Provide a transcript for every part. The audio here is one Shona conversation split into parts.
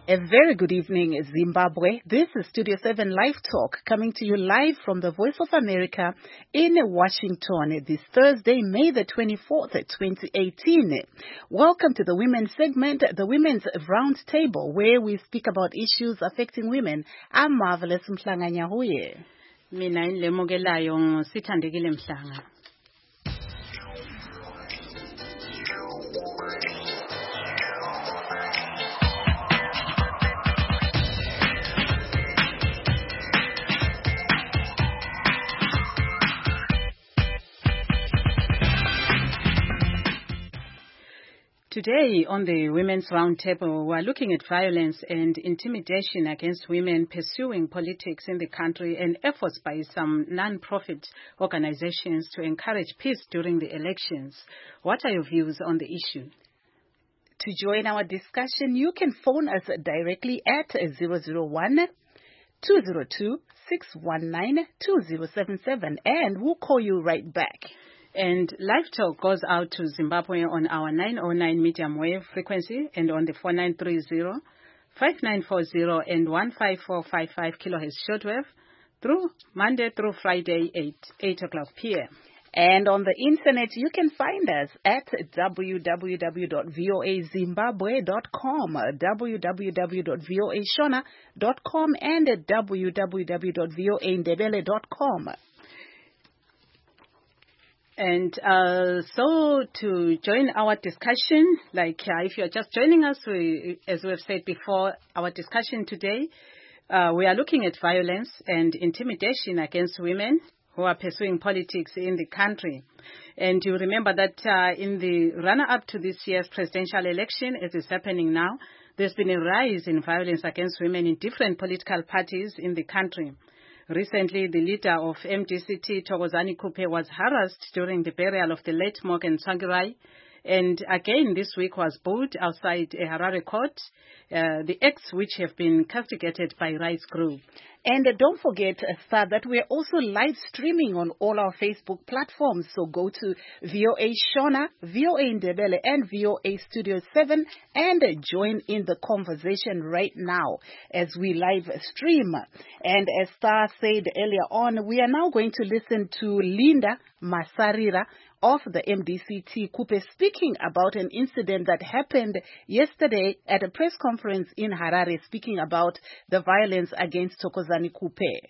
A very good evening, Zimbabwe. This is Studio 7 Live Talk, coming to you live from the Voice of America in Washington this Thursday, May the 24th, 2018. Welcome to the Women's segment, the Women's Round Table, where we speak about issues affecting women. I'm Marvelous Mhlanga Nyahuye. Mina Lemogelayo Sithandekile Mhlanga. Today on the Women's Roundtable, we're looking at violence and intimidation against women pursuing politics in the country and efforts by some non-profit organizations to encourage peace during the elections. What are your views on the issue? To join our discussion, you can phone us directly at 001-202-619-2077 and we'll call you right back. And Live Talk goes out to Zimbabwe on our 909 medium wave frequency and on the 4930, 5940 and 15455 kilohertz shortwave through Monday through Friday 8 o'clock p.m. And on the internet, you can find us at www.voazimbabwe.com, www.voashona.com, and at www.voandebele.com. And so to join our discussion, if you're just joining us, as we have said before, our discussion today, we are looking at violence and intimidation against women who are pursuing politics in the country. And you remember that in the run-up to this year's presidential election, as is happening now, there's been a rise in violence against women in different political parties in the country. Recently, the leader of MDCT, Thokozani Kupe, was harassed during the burial of the late Morgan Tsvangirai. And again, this week was booed outside a Harare court, the acts which have been castigated by rights group. And don't forget, sir, that we're also live streaming on all our Facebook platforms. So go to VOA Shona, VOA Ndebele, and VOA Studio 7 and join in the conversation right now as we live stream. And as Star said earlier on, we are now going to listen to Linda Masarira of the MDCT Kupe speaking about an incident that happened yesterday at a press conference in Harare, speaking about the violence against Thokozani Kupe.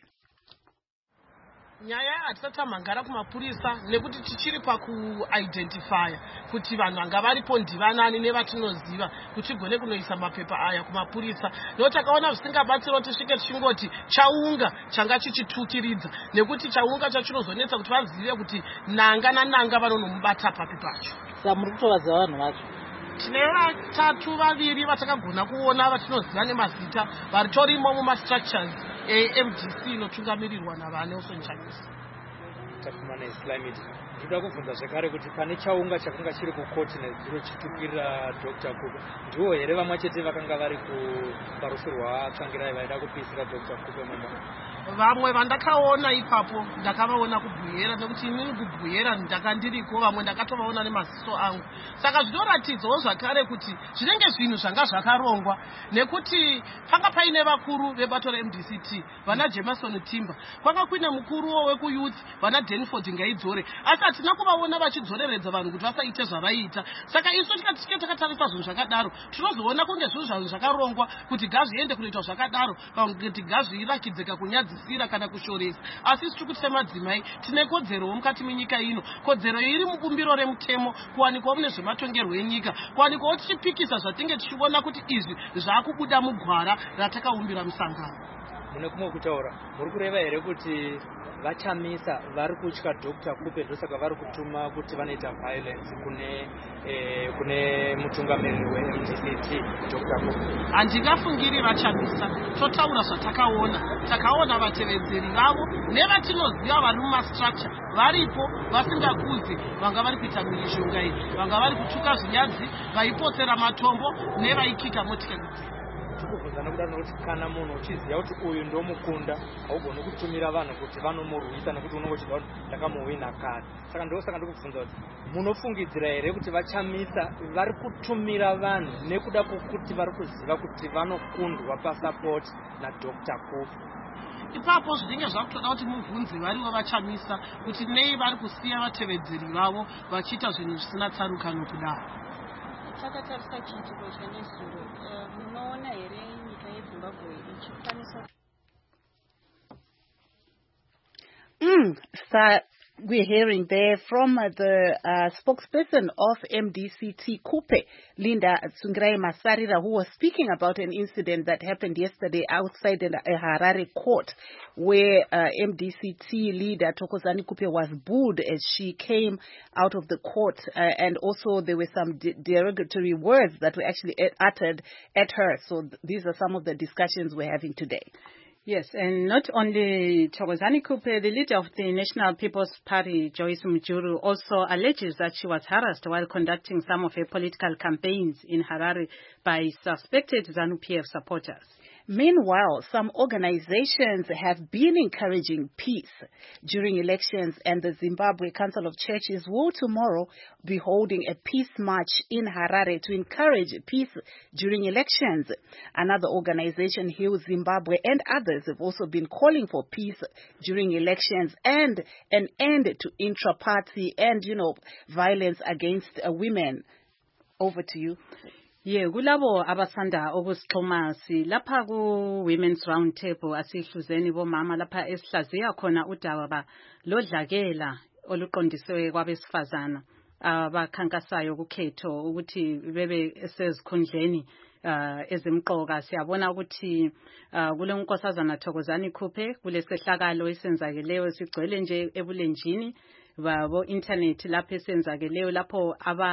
Nyaya hatisatamhangara kumapurisa nekuti tichiri pakuidentifya kuti vanhu vanga varipo ndivanani nevatinoziva kuti tigone kunoisa mapepa aya kumapurisa nekuti takaona zvisingabatsira tisvike tichingoti chaunga changa chichitukiridza nekuti chaunga chachinozonetsa kuti vazive kuti nanga nananga vanonomubata papi pacho. Saka muri kutovaziva vanhu vacho? Tine vatatu vaviri vatakagona kuona vatinoziva nemazita varitorimo mumastructures MDC inotungamirirwa naVanelson Chamisa. Takumana Islamid. Ndoda kubvunza zvakare kuti pane chaunga chakanga chiri kukoti nezuro chitukira Dr. Kupe. Ndiwo here vamwe chete vakanga vari parufu rwaTsvangirai vaida kupisira Dr. Kupe mumba? Vamwe vandakaona ipapo ndakavaona kubhuyera nekuti inini kubhuyera ndakandiriko, vamwe ndakatovaona nemaziso angu. Saka zvinoratidzawo zvakare kuti zvinenge zvinhu zvanga zvakarongwa nekuti panga paine vakuru vebato reMDCT vana Jameson Timber, kwanga kuine mukuruwo wekuyouth vana Denford Ngaidzore, asi hatina kuvaona vachidzoreredza vanhu kuti vasaite zvavaiita. Saka isu tikati takatarisa zvinhu zvakadaro tinozoona kunge zvinhu zvanhu zvakarongwa kuti gazviende kunoita zvakadaro kana kuti gazvirakidzika kunyadzisira kana kushoresa. Asi tiri kuti semadzimai tine kodzerowo mukati menyika ino, kodzero iri mubumbiro remutemo kuwanikwa mune zvematongerwo enyika, kuwanikwawo tichipikisa zvatinge tichiona kuti izvi zvaakubuda mugwara ratakaumbira musangano. Mune kumwe kutaura muri kureva here kuti vachamisa vari kutya Dr. Kupe ndosaka vari kutuma kuti vanoita violence kune mutungamiriri weMDCT Dr. Kupe? Handingafungiri vachamisa. Totaura zvatakaona, takaona vatevedzeri vavo nevatinoziva vari mumastructure varipo vasingakuzi, vanga vari kuita mhirizhonga iyi, vanga vari kutuka zvinyadzi, vaipotsera matombo nevaikika motikari. tikubvunza nekudaro nokuti kana munhu uchiziva kuti uyu ndomukunda haugoni kutumira vanhu kuti vanomurwisa nekuti unenge uchiziva kuti ndakamuwina kare. Saka ndosaka ndikubvunza kuti munofungidzira here kuti vachamisa vari kutumira vanhu nekuda kwokuti vari kuziva kuti vanokundwa pasapoti naDr. Kupe? Ipapo zvinenge zvakutoda kuti mubvunze varivo vachamisa kuti nei vari kusiya vatevedzeri vavo vachiita zvinhu zvisina tsarukano kudaro. Takatarisa chiitiko chanezuro, munoona here nyika yeZimbabwe ichikwanisa We're hearing there from the spokesperson of MDCT Kupe, Linda Tsvangirai Masarira, who was speaking about an incident that happened yesterday outside a Harare court, where MDCT leader Thokozani Kupe was booed as she came out of the court, and also there were some derogatory words that were actually uttered at her. So these are some of the discussions we're having today. Yes, and not only Thokozani Kupe, the leader of the National People's Party, Joyce Mujuru, also alleges that she was harassed while conducting some of her political campaigns in Harare by suspected ZANU-PF supporters. Meanwhile, some organizations have been encouraging peace during elections, and the Zimbabwe Council of Churches will tomorrow be holding a peace march in Harare to encourage peace during elections. Another organization, Heal Zimbabwe, and others have also been calling for peace during elections and an end to intra-party and, violence against women. Over to you. Kulabo abasanda ukusixhuma lapha ku Women's Round Table asihluzeni bomama lapha esihlaziya khona udaba lodlakela oluqondiswe kwabesifazana abakhankasayo kukhetho ukuthi bebe sezikhundleni ezimqoka. Siyabona ukuthi kule nkosazana Thokozani Kupe kulesehlakalo esenzakeleyo sigcwele nje ebulenjini babo internet lapha esenzakeleyo lapho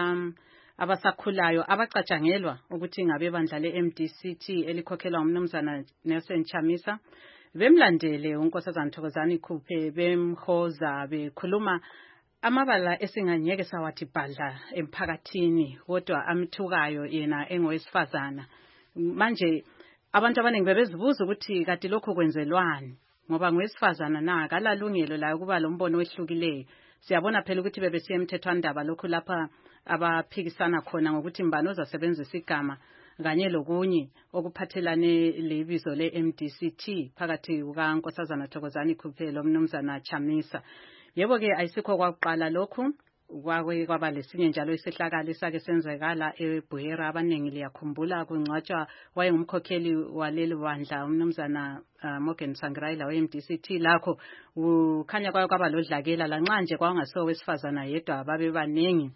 abasakhulayo abacatshangelwa ukuthi ngabe bandla le-MDCT elikhokhelwa umnumzana Nelson Chamisa bemlandele unkosazana Thokozani Kupe bemhoza bekhuluma amabala esinganyeke sawathi bhadla emphakathini kodwa amthukayo yena engowesifazana. Manje abantu abaningi bebezibuza ukuthi kati lokho kwenzelwani ngoba ngowesifazana na akalalungelo la kuba lombono wehlukileyo. Siyabona phela ukuthi bebesiye emthethwandaba lokhu lapha abaphikisana khona ngokuthi mbani ozasebenzisa igama kanye lokunye okuphathelane lebizo le-MDCT phakathi kukankosazana Thokozani Kupe lomnumzana Chamisa. Yebo ke ayisikho kwakuqala lokhu kwaba lesinye njalo isehlakalo esake senzekala eBuhera. Abaningi liyakhumbula kungcwatshwa wayengumkhokheli waleli bandla umnumzana Morgan Tsvangirai la we-MDCT lakho ukhanya kwaba lodlakela lanxa nje kwangasiwo wesifazana yedwa babe baningi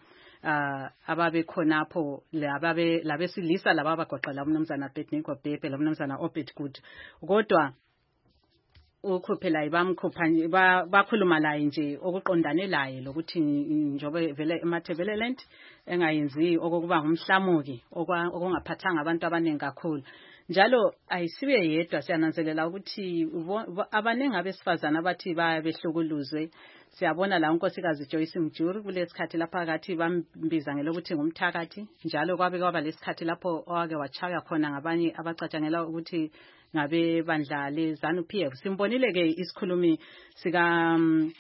ababe khonapho labesilisa laba bagoqela umnumzana Betnico Bebe lomnumzana Obed Good. Kodwa ukhuphela ibamkhupha bakhuluma laye nje okuqondane laye lokuthi njobe vele eMathebeleland engayenzi okokuba ngumhlamuki okungaphathanga abantu abaningi kakhulu. Njalo ayisibe yedwa siyananzelela ukuthi abaningi abesifazana abathi bayabehlukuluzwe. Siyabona la unkosikazi Joyce Mujuru kulesikhathi lapha akathi bambiza ngelokuthi ngumthakathi. Njalo kwaba lesikhathi lapho owake wachaya khona ngabanye abacatshangela ukuthi ngabe bandla le ZANU-PF. Simbonile ke isikhulumi sika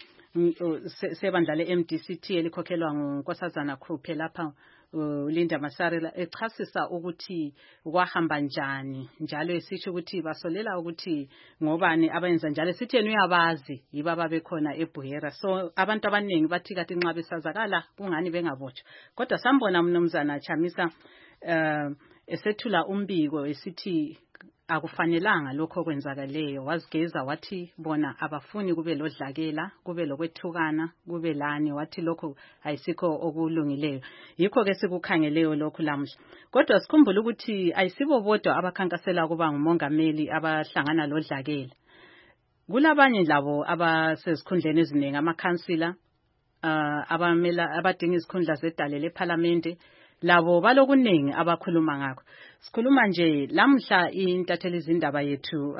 sebandla le MDCT elikhokhelwa ngunkosazana Kupe lapha Linda Masarira echasisa ukuthi kwahamba njani njalo esisho ukuthi basolela ukuthi ngobani abenza njalo sitheni uyabazi yiba babekhona eBuhera. So abantu abaningi bathi kathi nxa besazakala kungani bengabotshwa. Kodwa sambona umnumzana Chamisa esethula umbiko esithi akufanelanga lokho kwenzakaleyo. Wazigeza wathi bona abafuni kube lodlakela kube lokwethukana kube lani wathi lokho ayisikho okulungileyo. Yikho ke sikukhangeleyo lokho lamhla. Kodwa sikhumbula ukuthi ayisibo bodwa abakhankasela kuba ngumongameli abahlangana lodlakela. Kulabanye labo abasesikhundleni eziningi amakhansila abamela abadinga izikhundla zedale leParliament labo balokuningi abakhuluma ngakho. Sikhuluma nje lamhla intatheli izindaba yethu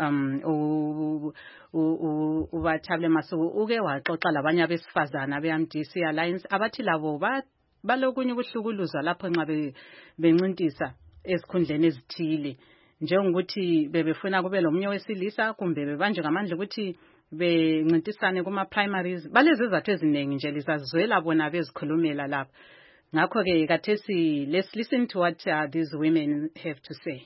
uBathable Masuku uke waxoxa labanye abesifazana beMDC Alliance abathi labo balokunye ukuhlukuluzwa lapho nxa bencintisa esikhundleni ezithile. njengokuthi bebefuna kube lo munye wesilisa kumbe bebanjwe ngamandla ukuthi bencintisane kuma primaries. Balezi izathu eziningi nje lizazwela bona bezikhulumela lapha. Ngakho ke kathesi, let's listen to what these women have to say.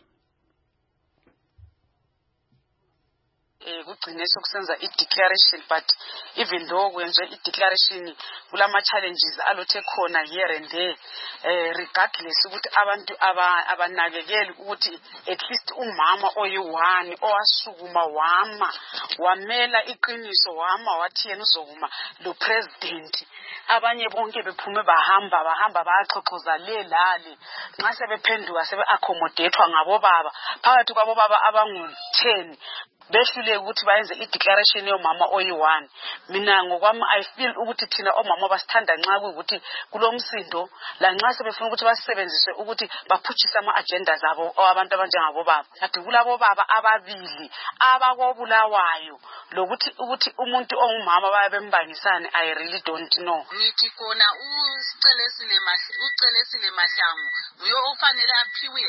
Kugcine sokusenza i-declaration, but even though kwenze i-declaration kulama challenges alothe khona here and there, regardless ukuthi abantu abanakekeli ukuthi at least umama oyi-one owasukuma wamela iqiniso wathi yena uzokuma lo president. Abanye bonke bephume bahamba baxoxoza lelale nxa sebephenduka sebe-accommodatewa ngabobaba phakathi kwabobaba abangu-10 behlule ukuthi bayenze i-declaration yomama oyi-one. Mina ngokwami I feel ukuthi thina omama basithanda nxa kuyukuthi kulomsindo la nxa sebefuna ukuthi basebenzise ukuthi baphutshise ama-agenda zabo abantu abanjengabobaba. Kanti kulabo baba ababili abakobulawayo lokuthi umuntu ongumama bayabembangisane, I really don't know. Ngithi khona ucelesile Mahlangu uyo ofanele aphiwe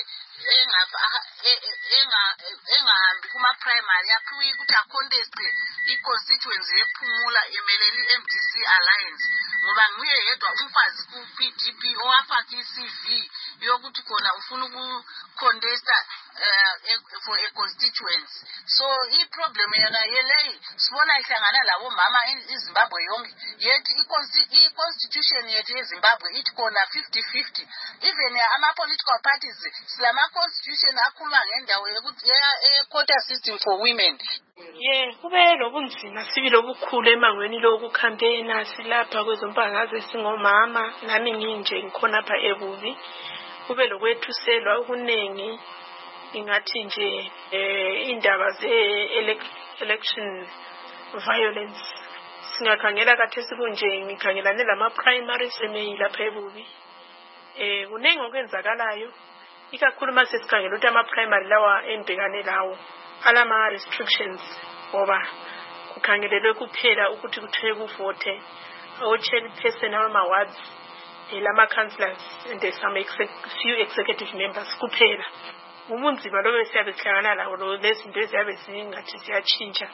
engahambi kuma-primary yaphiwe ukuthi aconteste i-constituency yephumula emelele i-MDC Alliance ngoba nguye yedwa umfazi ku-PDP owafaka i-CV yokuthi khona ufuna ukucontesta for a constituency. So i-problem yona yeleyi sibona ihlangana labo mama iZimbabwe yonke yethi i-constitution yethu yeZimbabwe ithi khona 50-50. Even ama-political parties silama-constitution akhuluma ngendawo yokuthi quota system for women. Kube lobunzima sibili obukhulu emangweni lokucampaigna silapha kwezombangazwe singomama nami nginje ngikhona apha ebubi. Kube lokwethuselwa okuningi ingathi nje indaba ze-election violence singakhangela kathesi kunje ngikhangelane lama-primary semeyi lapha ebubi. Kunengi okwenzakalayo ikakhulu uma sesikhangela ukuthi ama-primary lawa embhekane lawo alama-restrictions ngoba kukhangelelwe kuphela ukuthi kuthiwe kuvote o-chairperson abama-wards lama-councillors and some few executive members kuphela. Ubunzima lobe siyabe sihlangana lawo lezinto eziyabe zingathi ziyatshintsha.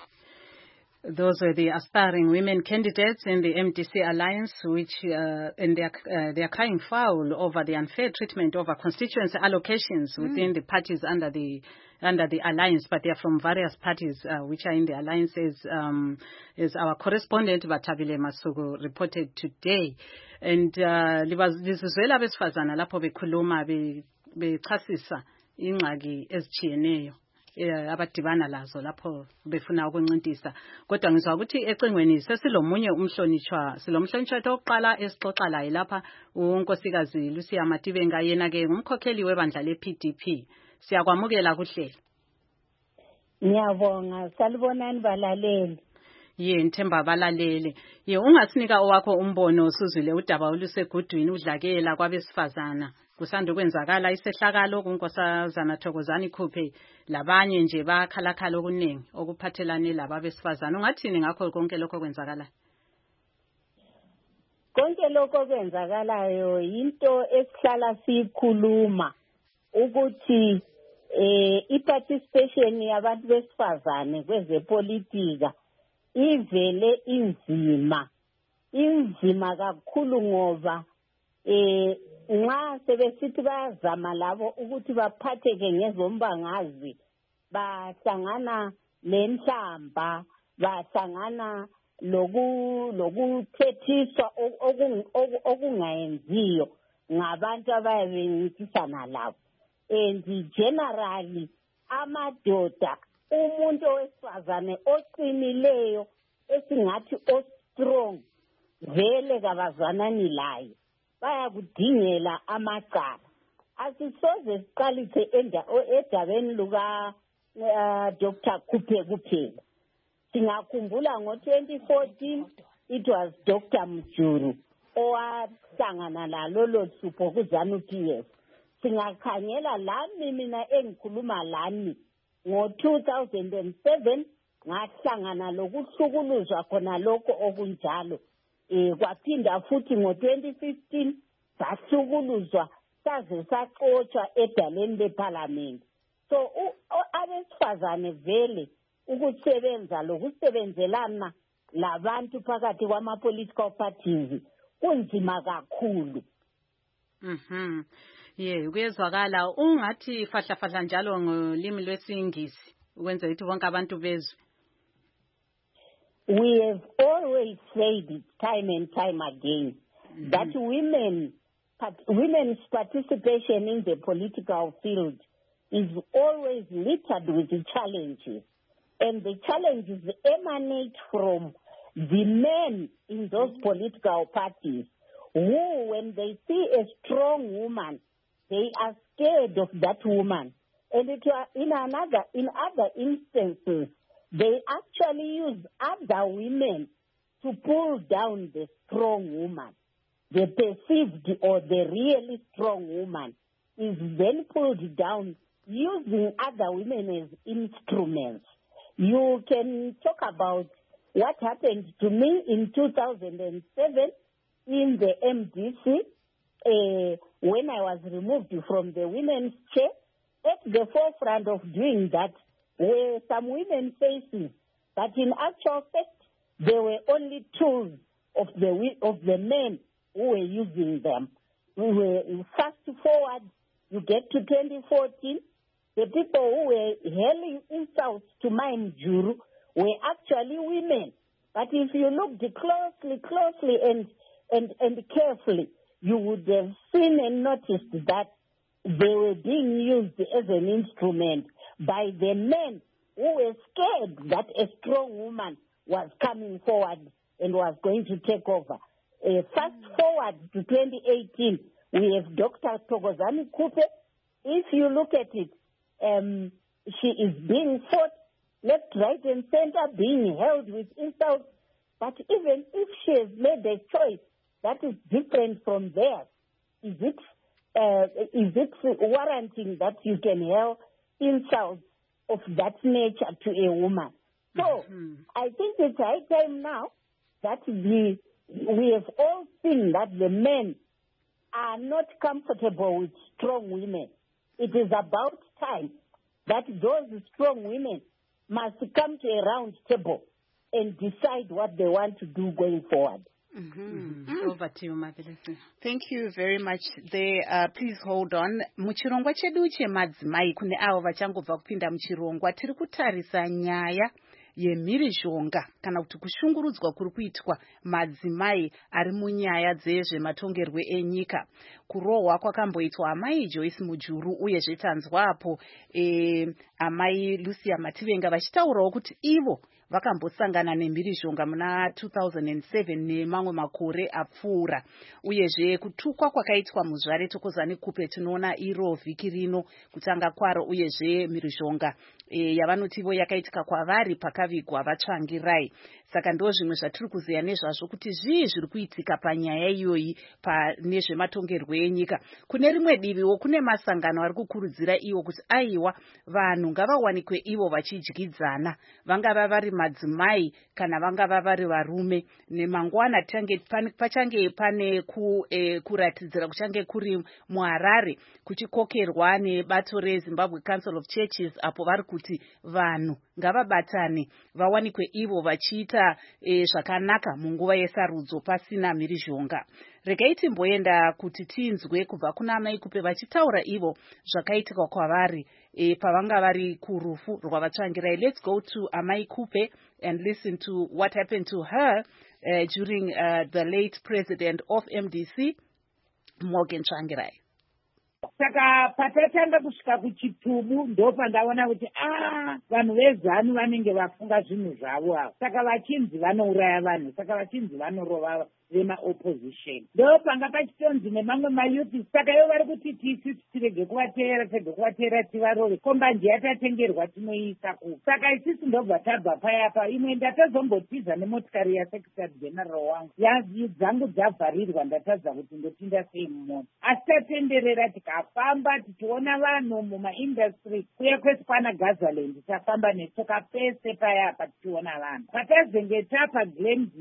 Those were the aspiring women candidates in the MDC Alliance, which and they are crying foul over the unfair treatment over constituency allocations within the parties under the alliance. But they are from various parties which are in the alliance, as our correspondent Batabile Masuku reported today. And lizizwela besifazana lapho bekhuluma bechasisa ingxaki ezitshiyeneyo abadibana lazo lapho befuna ukuncintisa. Kodwa ngizwa ukuthi ecingweni sesilomunye umhlonitshwa, silomhlonitshwa oqala esixoxa laye lapha unkosikazi Lucia Matibenga, yena ke ngumkhokheli webandla lePDP. Siyakwamukela kuhlelo. Ngiyabonga, salibonani balaleli. Ngithemba balalele. Ungasinika owakho umbono usuzwile udaba olusegudwini udlakela kwabesifazana. Kusanda kwenzakala isehlakalo kunkosazana Thokozani Khuphe labanye nje bakhalakhala okuningi okuphathelane laba besifazana. Ungathini ngakho konke lokho kwenzakala? Konke lokho kwenzakalayo into esihlala sikhuluma ukuthi i-participation yabantu besifazane kwezepolitika ivele inzima kakhulu ngoba nxa sebesithi bayazama labo ukuthi baphatheke ngezombangazwe bahlangana lenhlamba, bahlangana lokuthethiswa okungayenziyo ngabantu abayabencintisana labo. And generally amadoda, umuntu owesifazane oqinileyo esingathi o-strong vele kabazwanani laye, bayakudingela amacala. Asisoze siqalise edabeni luka Dr. Khuphe kuphela. Singakhumbula ngo-2014 it was Dr. Mjuru owahlangana lalo hlupho kuZANU-PF. Singakhangela lami mina engikhuluma lami ngo-2007 ngahlangana lokuhlukuluzwa khona lokho okunjalo. Kwaphinda futhi ngo-2015 sahlukuluzwa saze saxotshwa edaleni leParliament. So abesifazane vele ukusebenza lokusebenzelana labantu phakathi kwama-political parties kunzima kakhulu. Kuyezwakala ungathi fahla njalo ngolimi lwesingisi ukwenza ukuthi bonke abantu bezwe. We have always said it time and time again that women's participation in the political field is always littered with challenges, and the challenges emanate from the men in those political parties who, when they see a strong woman, they are scared of that woman. And in other instances, they actually use other women to pull down the strong woman. The perceived or the really strong woman is then pulled down using other women as instruments. You can talk about what happened to me in 2007 in the MDC when I was removed from the women's chair. At the forefront of doing that were some women faces, but in actual fact, they were only tools of the men who were using them. We were fast forward, you get to 2014, the people who were hurling insults to Mime Juru were actually women. But if you looked closely and carefully, you would have seen and noticed that they were being used as an instrument by the men who were scared that a strong woman was coming forward and was going to take over. Fast forward to 2018, we have Dr. Thokozani Kupe. If you look at it, she is being fought left, right, and center, being held with insults. But even if she has made a choice that is different from theirs, is it warranting that you can hurl insults of that nature to a woman? So I think it's high time now that we have all seen that the men are not comfortable with strong women. It is about time that those strong women must come to a round table and decide what they want to do going forward. Over to you, Mapelesi. Thank you very much. Please hold on. Muchirongwa chedu chemadzimai kune avo vachangobva kupinda muchirongwa tiri kutarisa nyaya yemhirizhonga kana kuti kushungurudzwa kuri kuitwa madzimai ari munyaya dzezvematongerwo enyika. Kurohwa kwakamboitwa amai Joyce Mujuru uyezve tanzwapo amai Lucia Mativenga vachitaurawo kuti ivo vakambosangana nemhirizhonga muna 2007 nemamwe makore apfuura. Uyezve kutukwa kwakaitwa muzvare Thokozani Kupe tinoona iro vhiki rino kutanga kwaro, uyezve mhirizhonga yavanotivo yakaitika kwavari pakavigwa vatsvangirai. Saka ndo zvimwe zvatiri kuziya nezvazvo kuti zvii zviri kuitika panyaya iyoyi nezvematongerwo enyika. Kune rimwe diviwo kune masangano ari kukurudzira iwo kuti aiwa vanhu ngavawanikwe ivo vachidyidzana, vangava vari madzimai kana vangava vari varume. Nemangwana pachange pane kuratidzira kuchange kuri muHarare kuchikokerwa nebato reZimbabwe Council of Churches, apo vari kuti vanhu ngavabatane vawanikwe ivo vachiita zvakanaka munguva yesarudzo pasina mhirizhonga. Regai timboenda kuti tinzwe kubva kuna amai Kupe vachitaura ivo zvakaitika kwavari pavanga vari kurufu rwavatsvangirai. Let's go to amai Kupe and listen to what happened to her during the late president of MDC, Morgan Tsvangirai. Saka patatanga kusvika kuchitubu ndo pandaona kuti vanhu vezanu vanenge vafunga zvinhu zvavo ava. Saka vachinzi vanouraya vanhu, saka vachinzi vanorova vemaopposition. Ndo panga pachitonzi nemamwe mayuthi, saka ivo vari kuti tisu tirege kuvateera tivarove. Kombanje yatatengerwa tinoiisa ku. Saka isusu ndobva tabva payapa. Imwe ndatazombotiza nemotikari yasekretary general wangu. Dzangu dzavharirwa, ndatadza kuti ndopinda sei mumota. Asi tatenderera tikafamba tichiona vanhu mumaindustry kuya kwese kwana Gazaland, tafamba netsoka pese payapa tichiona vanhu. Patazenge tapa Glenview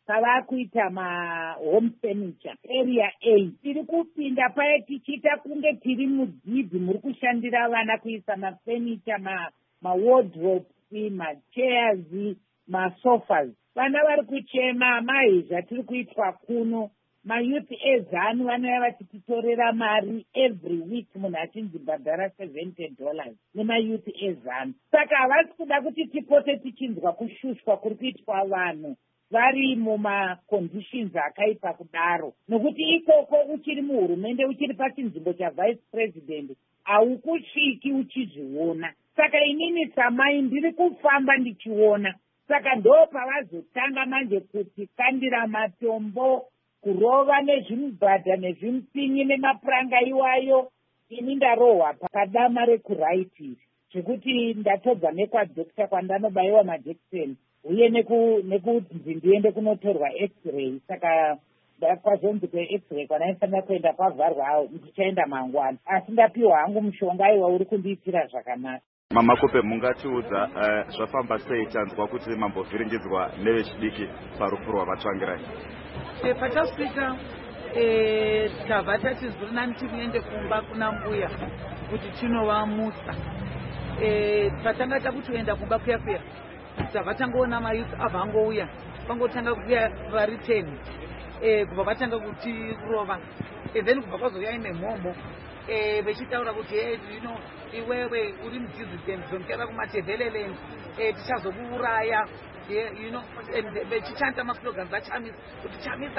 pavakuita mahome furniture area A. Tiri kupinda paya tichiita kunge tiri mudzidzi muri kushandira vana kuisa mafurniture, mawardrobe, machairs, masofas. Vana vari kuchema mai zvatiri kuitwa kuno. Mayouth ezanu vanouya vachititorera mari every week, munhu achinzi bhadhara $70 nemayouth ezanu. Saka havasi kuda kuti tipote tichinzwa kushushwa kuri kuitwa vanhu vari mumaconditions akaipa kudaro, nokuti ikoko uchiri muhurumende, uchiri pachinzvimbo chavice president, haukusviki uchizviona. Saka inini samai ndiri kufamba ndichiona. Saka ndo pavazotanga manje kuti kandira matombo, kurova nezvimubhadha nezvimupinyi nemapuranga iwayo. Ini ndarohwa padama rekuraitiri zvekuti ndatobva nekwadhokita kwandanobayiwa majekiseni uye nekunzi ndiende kunotorwa x-ray. Saka kwazonzi kwe-x-ray kwanaifanira kuenda kwavharwa, ndichaenda mangwana, asi ndapiwa hangu mushonga iwa uri kundiitira zvakanaka. Mama Kupe, mungatiudza zvafamba sei tanzwa kuti mambovhiringidzwa nevechidiki parufu rwavatsvangirai? Patasvika tabva tachizuri nani tiende kumba kuna mbuya kuti tinovamusa. Patanga takutoenda kumba kuya tabva tangoona mayouth abva angouya, pangotanga kuuya vari 10 kubva vatanga kutirova, then kubva kwazouya nemhomho vechitaura kuti iwewe uri mudisident zomukera kumatebheleland, tichazokuuraya, vechichanta maslogans achamisa kuti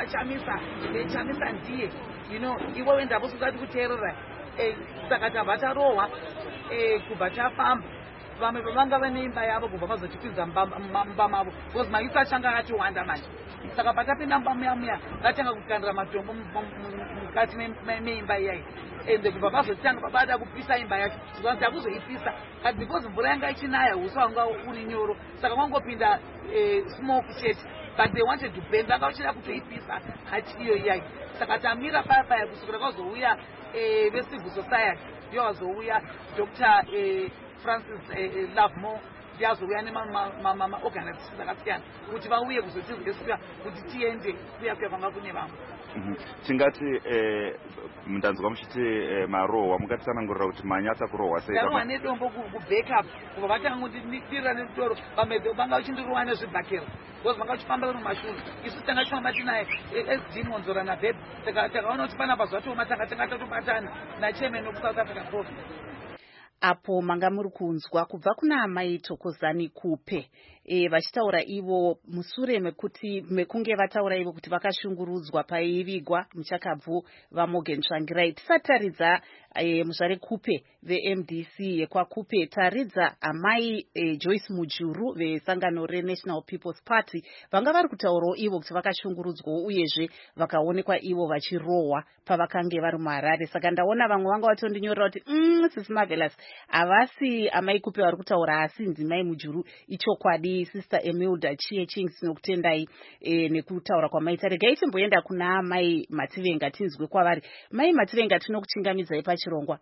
chamisa ndiye, iwewe ndavosingati kuteerera. Saka tabva tarohwa kubva tafamba. Vamwe vavanga vane imba yavo kubva vazotipinza mumba mavo, because mayouth achanga atiwanda manje. Saka patapinda mumba muya vatanga kukandira matombo mukati meimba iyayi, ende kubva vazotanga vabada kupisa imba yacho. Zvanzi hakuzoipisa kati because mvura yanga ichinaya, uso wanga uri nyoro, saka kwangopinda smoke chete, but they wanted to burn. Vanga vachida kutoipisa hati iyo iyayi. Saka tamira paya kusukira kwazouya vecivil society, ndiyo vazouya Dr. Francis Lovemore, yazouya nemaorganizations akasiyana kuti vauye kuzotizesira kuti tiende kuya vanga kune vamwe. Tingati ndanzwa muchiti marohwa, mukatsanangurira kuti manyatsa kurohwa sei? Ndarohwa nedombo kubackup, kubva vatanga kunditirira nedoro, vamwe vanga vachindirohwa nezvibhakera, because vanga vachifamba mumashure. Isu tanga tichifamba tinaye SD Monzora naBhebhe, takaona kuti panapa zvatoma tanga tatobatana nachairman weSouth African Province. Apo manga muri kunzwa kubva kuna amai Thokozani Kupe vachitaura ivo musure mekunge vataura ivo kuti vakashungurudzwa paivigwa muchakabvu vaMorgan Tsvangirai. Tisataridza muzvare Kupe veMDC yekwaKupe, taridza amai Joyce Mujuru vesangano reNational People's Party vanga vari kutaurawo ivo kuti vakashungurudzwawo uyezve vakaonekwa ivo vachirohwa pavakange vari muHarare. Saka ndaona vamwe vanga vatondinyorera kuti Sisi Marvelous havasi amai Kupe vari kutaura, asi nzimai Mujuru ichokwadi. Sister Emilda Chiechings, nokutendai nekutaura kwamaita. Regai timboenda kuna mai Mativenga tinzwe kwavari. Mai Mativenga, tinokuchingamidzai pachirongwa.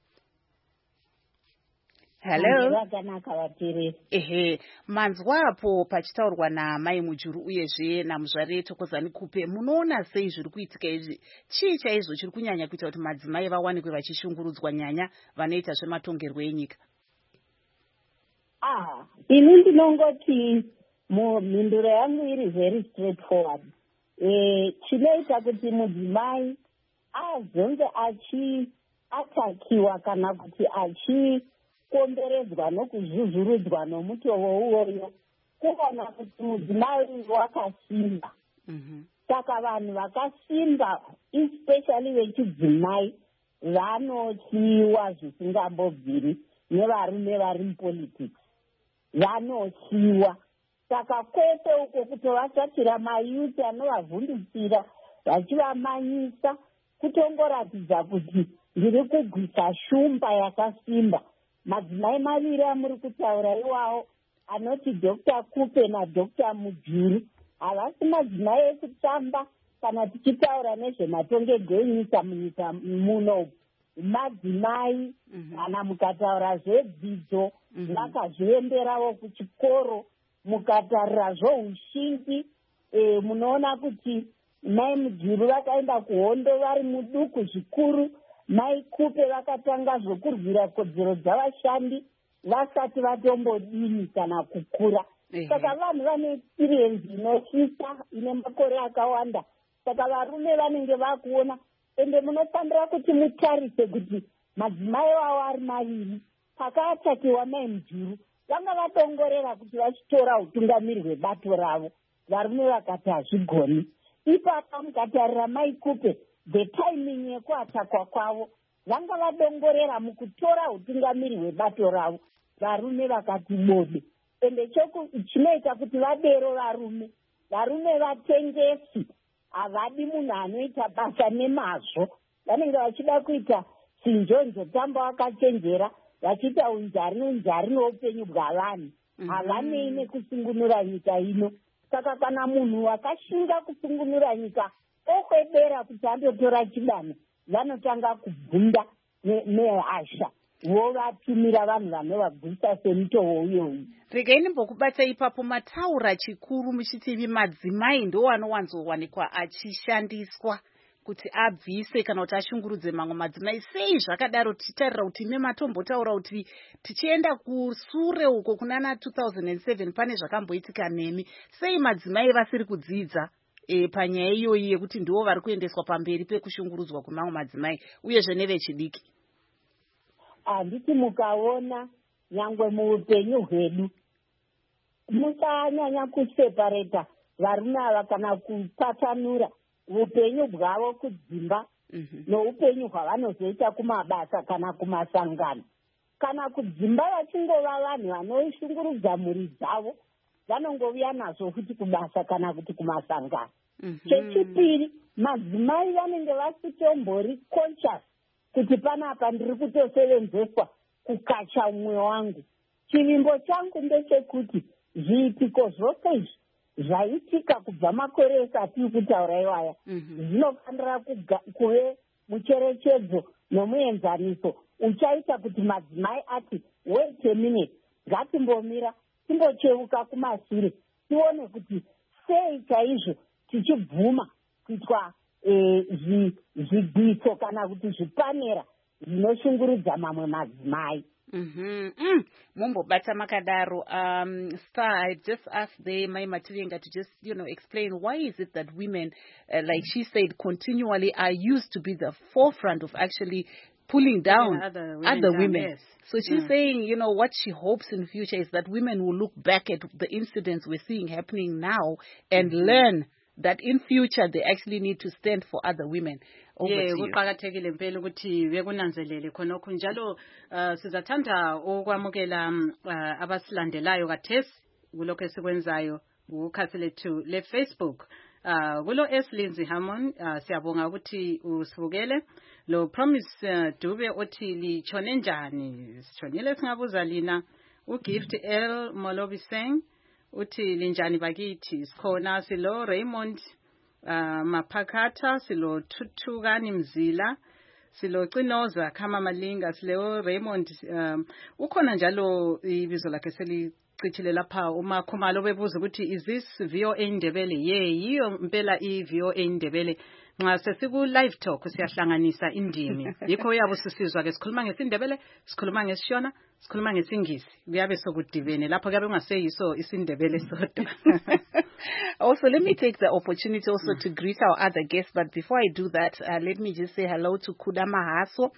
Hello. Manzwapo pachitaurwa namai Mujuru uyezve namuzvare Thokozani Kupe, munoona sei zviri kuitika izvi? Chii chaizvo chiri kunyanya kuita kuti madzimai vawanikwe vachishungurudzwa, nyanya vanoita zvematongerwo enyika? Ini ndinongoti mhinduro yangu iri very straightforward. Chinoita kuti mudzimai azonge achiatakiwa kana kuti achikomberedzwa nokuzvuzvurudzwa nomutovo uwoyo, kuona kuti mudzimai wakasimba. Saka vanhu vakasimba, especially vechidzimai, vanosiyiwa zvisingambobviri nevarume vari mupolitics, vanosiyiwa. Saka kwete uko kutovashatira mayuti anovavhundukira vachivamanyisa, kutongoratidza kuti ndiri kugwisa shumba yakasimba. Madzimai maviri amuri kutaura iwawo, anoti Dr. Kupe naDr. Mujuru, havasi madzimai ekutamba kana tichitaura nezvematongerwo enyika munyika muno. Madzimai kana mukataura zvedzidzo vakazvienderawo kuchikoro, mukatarira zvoushingi munoona kuti mai Mujuru vakaenda kuhondo vari muduku zvikuru, mai Kupe vakatanga zvokurwira kodzero dzavashandi vasati vatombodini kana kukura. Saka vanhu vane experience inosvika ine makore akawanda. Saka varume vanenge vakuona, ende munofanira kuti mutarise kuti madzimai wavo ari maviri pakaatakiwa mai Mujuru vanga vatongorera kuti vachitora utungamiri hwebato ravo, varume vakati hazvigoni. Ipapa mukatarira mai Kupe, the timing yekuatakwa kwavo vanga vadongorera mukutora utungamiri hwebato ravo, varume vakati bode. Ende chinoita kuti vadero varume vatengesi, havadi munhu anoita basa nemazvo, vanenge vachida kuita sinjonjo tamba wakachenjera, vachiita unjari noupenyu bwavanhu, havanei nekusungunura nyika ino. Saka kana munhu wakashinga kusungunura nyika okwedera kuti andotora chidanho, vanotanga kubvunda nehasha vovatumira vanhu vanovabvisa semutoo uyoyu. Regai ndimbokubata ipapo, mataura chikuru muchitivi madzimai ndo anowanzowanikwa achishandiswa kuti abvise kana kuti ashungurudze mamwe madzimai. Sei zvakadaro? Titarira kuti ime matombotaura kuti tichienda kusure uko kunana 2007 pane zvakamboitika nemi. Sei madzimai vasiri kudzidza panyaya iyoyi yekuti ndivo vari kuendeswa pamberi pekushungurudzwa kwemamwe madzimai uyezve nevechidiki? Handiti mukaona nyangwe muupenyu hwedu musanyanya kusepareta varume ava kana kupatanura upenyu bwavo kudzimba noupenyu hwavanozoita kumabasa kana kumasangano. Kana kudzimba vachingova vanhu vanoshungurudza mhuri dzavo, vanongovia nazvo kuti kubasa kana kuti kumasangano. Chechipiri, madzimai vanenge vasitombori conscious kuti panapa ndiri kutosevenzeswa kukacha mumwe wangu. Chivimbo changu ndechekuti zviitiko zvose izvi zvaitika kubva makore esati kutaura iwaya zvinofanira kuve mucherechedzo nomuenzaniso uchaita kuti madzimai ati wait a minute, ngatimbomira timbocheuka kumashure tione kuti sei chaizvo tichibvuma kuitwa zvigwitso kana kuti zvipanera zvinoshungurudza mamwe madzimai. Mumbobata makadaro. Star, I just asked Mai Mativenga to just, explain why is it that women, like she said, continually are used to be the forefront of actually pulling down other women. Yes. So she's saying, what she hopes in the future is that women will look back at the incidents we're seeing happening now and learn that in future they actually need to stand for other women. Kuqakathekile impela ukuthi bekunanzelele khonokho njalo sizathanda ukwamukela abasilandelayo kathesi kulokho esikwenzayo ukhasi lethu le Facebook. Kulo Lindsay Hammond siyabonga ukuthi usibukele. Lo Promise Dube othi lichone njani? Sichonile singabuza lina. uGift L Molobiseng uthi linjani bakithi? Sikhona silo Raymond Maphakatha, silo Thuthukani Mzila, silo Cinoza Khama Malinga, silo Raymond ukhona njalo ibizo lakhe selichithile lapha uma Khumalo bebuza ukuthi is this VOA Indebele? Yiyo impela iVOA Indebele. Nxa sesiku live talk siyahlanganisa indimi. Yikho uyabo sisizwa ke sikhuluma ngesindebele, sikhuluma ngesishona, sikhuluma ngesingisi. Kuyabe sokudibene lapho kuyabe kungaseyiso isindebele sodwa. Also, let me take the opportunity also to greet our other guests, but before I do that, let me just say hello to Kudama Haso.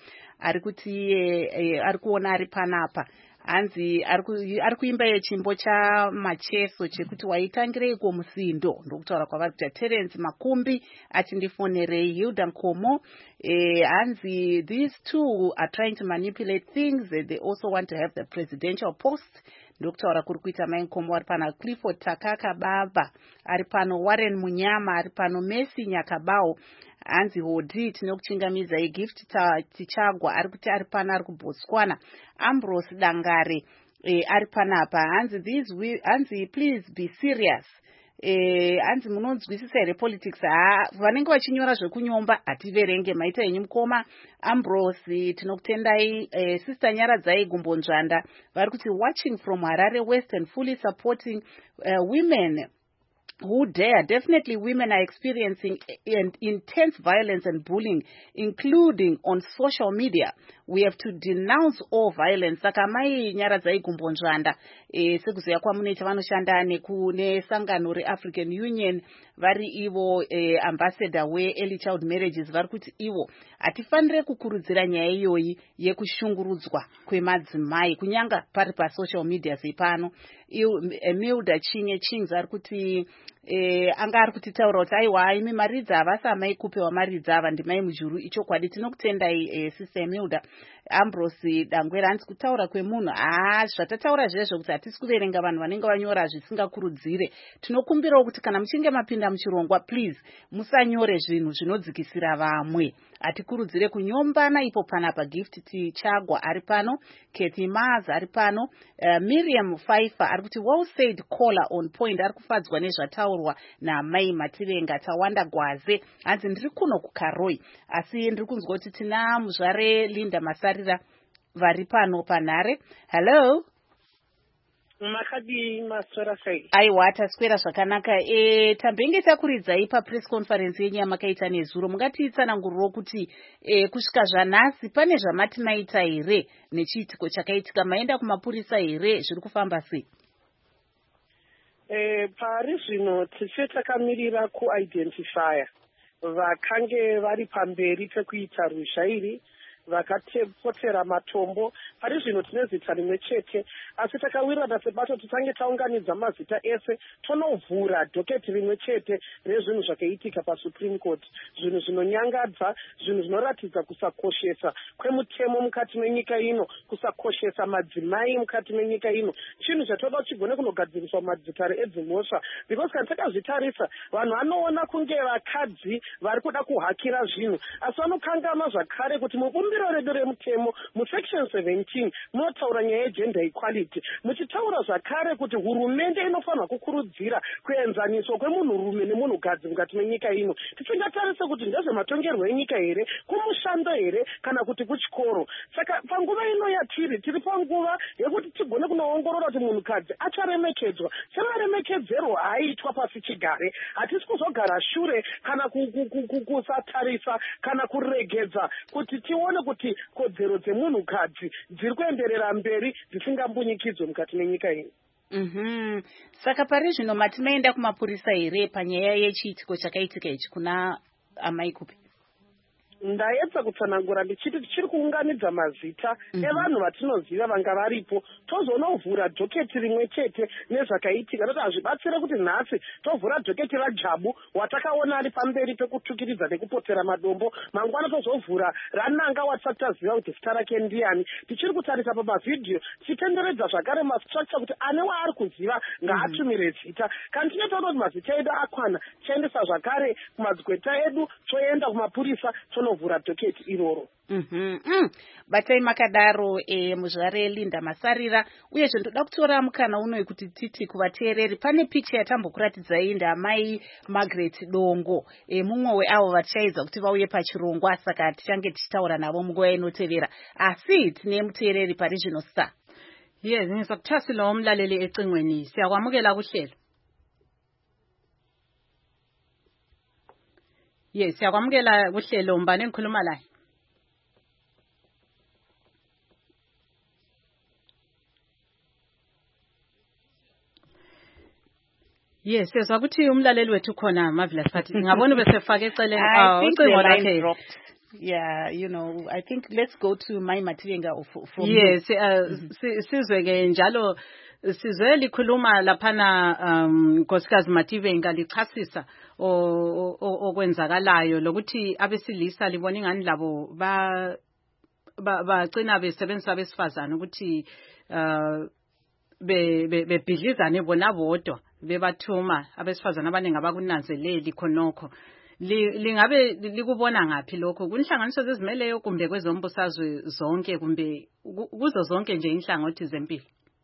Arikuona aripanapa. Anzi arikuimba yechimbo cha macheso chekuti waitangireko musindo ndokutaura kwavari kuti Terence Makumbi achindifonerei Hilda Nkomo. Anzi these two are trying to manipulate things. They also want to have the presidential post. Ndokutaura kuri kuita Mai Nkomo ari pano, Clifford Takaka Baba ari pano, Warren Munyama ari pano, Messi Nyakabao. Anzi Hodi tinokuchingamiza iGift Tichagwa ari kuti ari pano ari kuBotswana. Ambrose Dangare ari panapa. Anzi please be serious. Anzi munonzwisisa here politics vanenge vachinyora zvekunyomba hativerenge maita yenyu mukoma. Ambrose tinokutendai. Sister Nyaradzai Gumbonzvanda vari kuti watching from Harare West and fully supporting women who dare. Definitely women are experiencing intense violence and bullying, including on social media. We have to denounce all violence. Saka mai nyara dzaigumbonzvanda sekuziva kwamunoita vanoshanda nesangano reAfrican Union vari ivo ambassador weearly child marriages vari kuti ivo hatifanire kukurudzira nyaya iyoyi yekushungurudzwa kwemadzimai kunyanga pari pasocial media sepano. Milda Chinye Chings ari kuti anga ari kutitaura kuti aiwa imi maridzi havasi amai kupewa maridzi ava ndimai mujuru ichokwadi tinokutendai sister Milda. Ambrose Dangwera hanzi kutaura kwemunhu zvatataura zvezvo kuti hatisi kuverenga vanhu vanenge vanyora zvisingakurudzire. Tinokumbirawo kuti kana muchinge mapinda muchirongwa please musanyore zvinhu zvinodzikisira vamwe. Hatikurudzire kunyombana ipo panapa. Gift Tichagwa ari pano, Kathy Maz ari pano, Miriam Pfeiffer ari kuti well said, caller on point. Ari kufadzwa nezvataurwa naMai Mativenga. Tawanda Gwaze hanzi ndiri kuno kuKaroi asi ndiri kunzwa kuti tina muzvare Linda Masarira vari pano panhare. Hello. Makadi maswera sei. Aiwa taswera zvakanaka. Tambenge takuridzai papress conference yenyu yamakaita nezuro. Mungatiitsananguriro kuti kusvika zvanhasi pane zvamati maita here nechiitiko chakaitika, maenda kumapurisa here, zviri kufamba sei? Pari zvino tise takamirira kuidentifya vakange vari pamberi pekuita ruzha vakatepotera matombo. Pari zvino tine zita rimwe chete asi takawirirana sebato titange taunganidza mazita ese tonovhura dhoketi rimwe chete rezvinhu zvakaitika paSupreme Court, zvinhu zvinonyangadza, zvinhu zvinoratidza kusakoshesa kwemutemo mukati menyika ino, kusakoshesa madzimai mukati menyika ino, chinhu chatoda chigone kunogadziriswa madzitare edzimhosva, because kana takazvitarisa vanhu vanoona kunge vakadzi vari kuda kuhakira zvinhu asi vanokangama zvakare kuti mubumbiro redu remutemo musection 17 munotaura nyaya yegender equality, muchitaura zvakare kuti hurumende inofanirwa kukurudzira kuenzaniswa kwemunhurume nemunhukadzi mukati menyika ino. Tisingatarisa kuti ndezvematongerwo enyika here, kumushando here kana kuti kuchikoro. Saka panguva ino yatiri tiri panguva yekuti tigone kunoongorora kuti munhukadzi acharemekedzwa semaremekedzero aiitwa pasi chigare. Hatisi kuzogara shure kana kusatarisa kana kuregedza kuti tione kuti kodzero dzemunhukadzi dziri kuenderera mberi dzisingambunyikidzwe mukati menyika ino. Saka pari zvino mati maenda kumapurisa here panyaya yechiitiko chakaitika ichi kuna amai kupi? Ndaedza kutsanangura ndichiti tichiri kuunganidza mazita evanhu vatinoziva vanga varipo tozonovhura dhoketi rimwe chete nezvakaitika, noti hazvibatsire kuti nhasi tovhura dhoketi raJabu watakaona ari pamberi pekutukiridza nekupotera madombo, mangwana tozovhura rananga watisati taziva kuti zita rake ndiani. Tichiri kutarisa pamavhidhiyo tichitenderedza zvakare mastructure kuti ane waari kuziva ngaatumire zita. Kana tinge taona kuti mazita edu akwana tichaendesa zvakare kumadzikwereta edu, toenda kumapurisa tonovhura dhoketi iroro. Batai makadaro muzvare Linda Masarira. Uyezve ndoda kutora mukana unoyi kuti titi kuvateereri pane picha yatambokuratidzai ndamai Margaret Dongo, mumwe weavo vachaidza kuti vauye pachirongwa, saka tichange tichitaura navo munguva inotevera. Asi tine muteereri pari zvino sa. Yes, ngizokuthasila umlaleli ecingweni. Siyakwamukela kuhlelo. Yes, siyakwamukela kuhlelo. Mbani engikhuluma la? Yes, siyazwa ukuthi umlaleli wethu khona Marvelous Party. Ngabona besefaka eceleni ucingo lakhe. Yeah, you know, I think let's go to Mai Mativenga from Yes, sizwe ke njalo sizwe likhuluma laphana Nkosikazi Mativenga lichasisa okwenzakalayo lokuthi abesilisa libona ingani labo bacina besebenzisa besifazana ukuthi bebhidlizane bona bodwa bebathuma abesifazana abaningi abakunanzeleli khonokho. Lingabe likubona ngapi lokho? Kunhlanganiso zezimeleyo kumbe kwezombusazwe zonke kumbe kuzo zonke nje inhlangothi zempilo?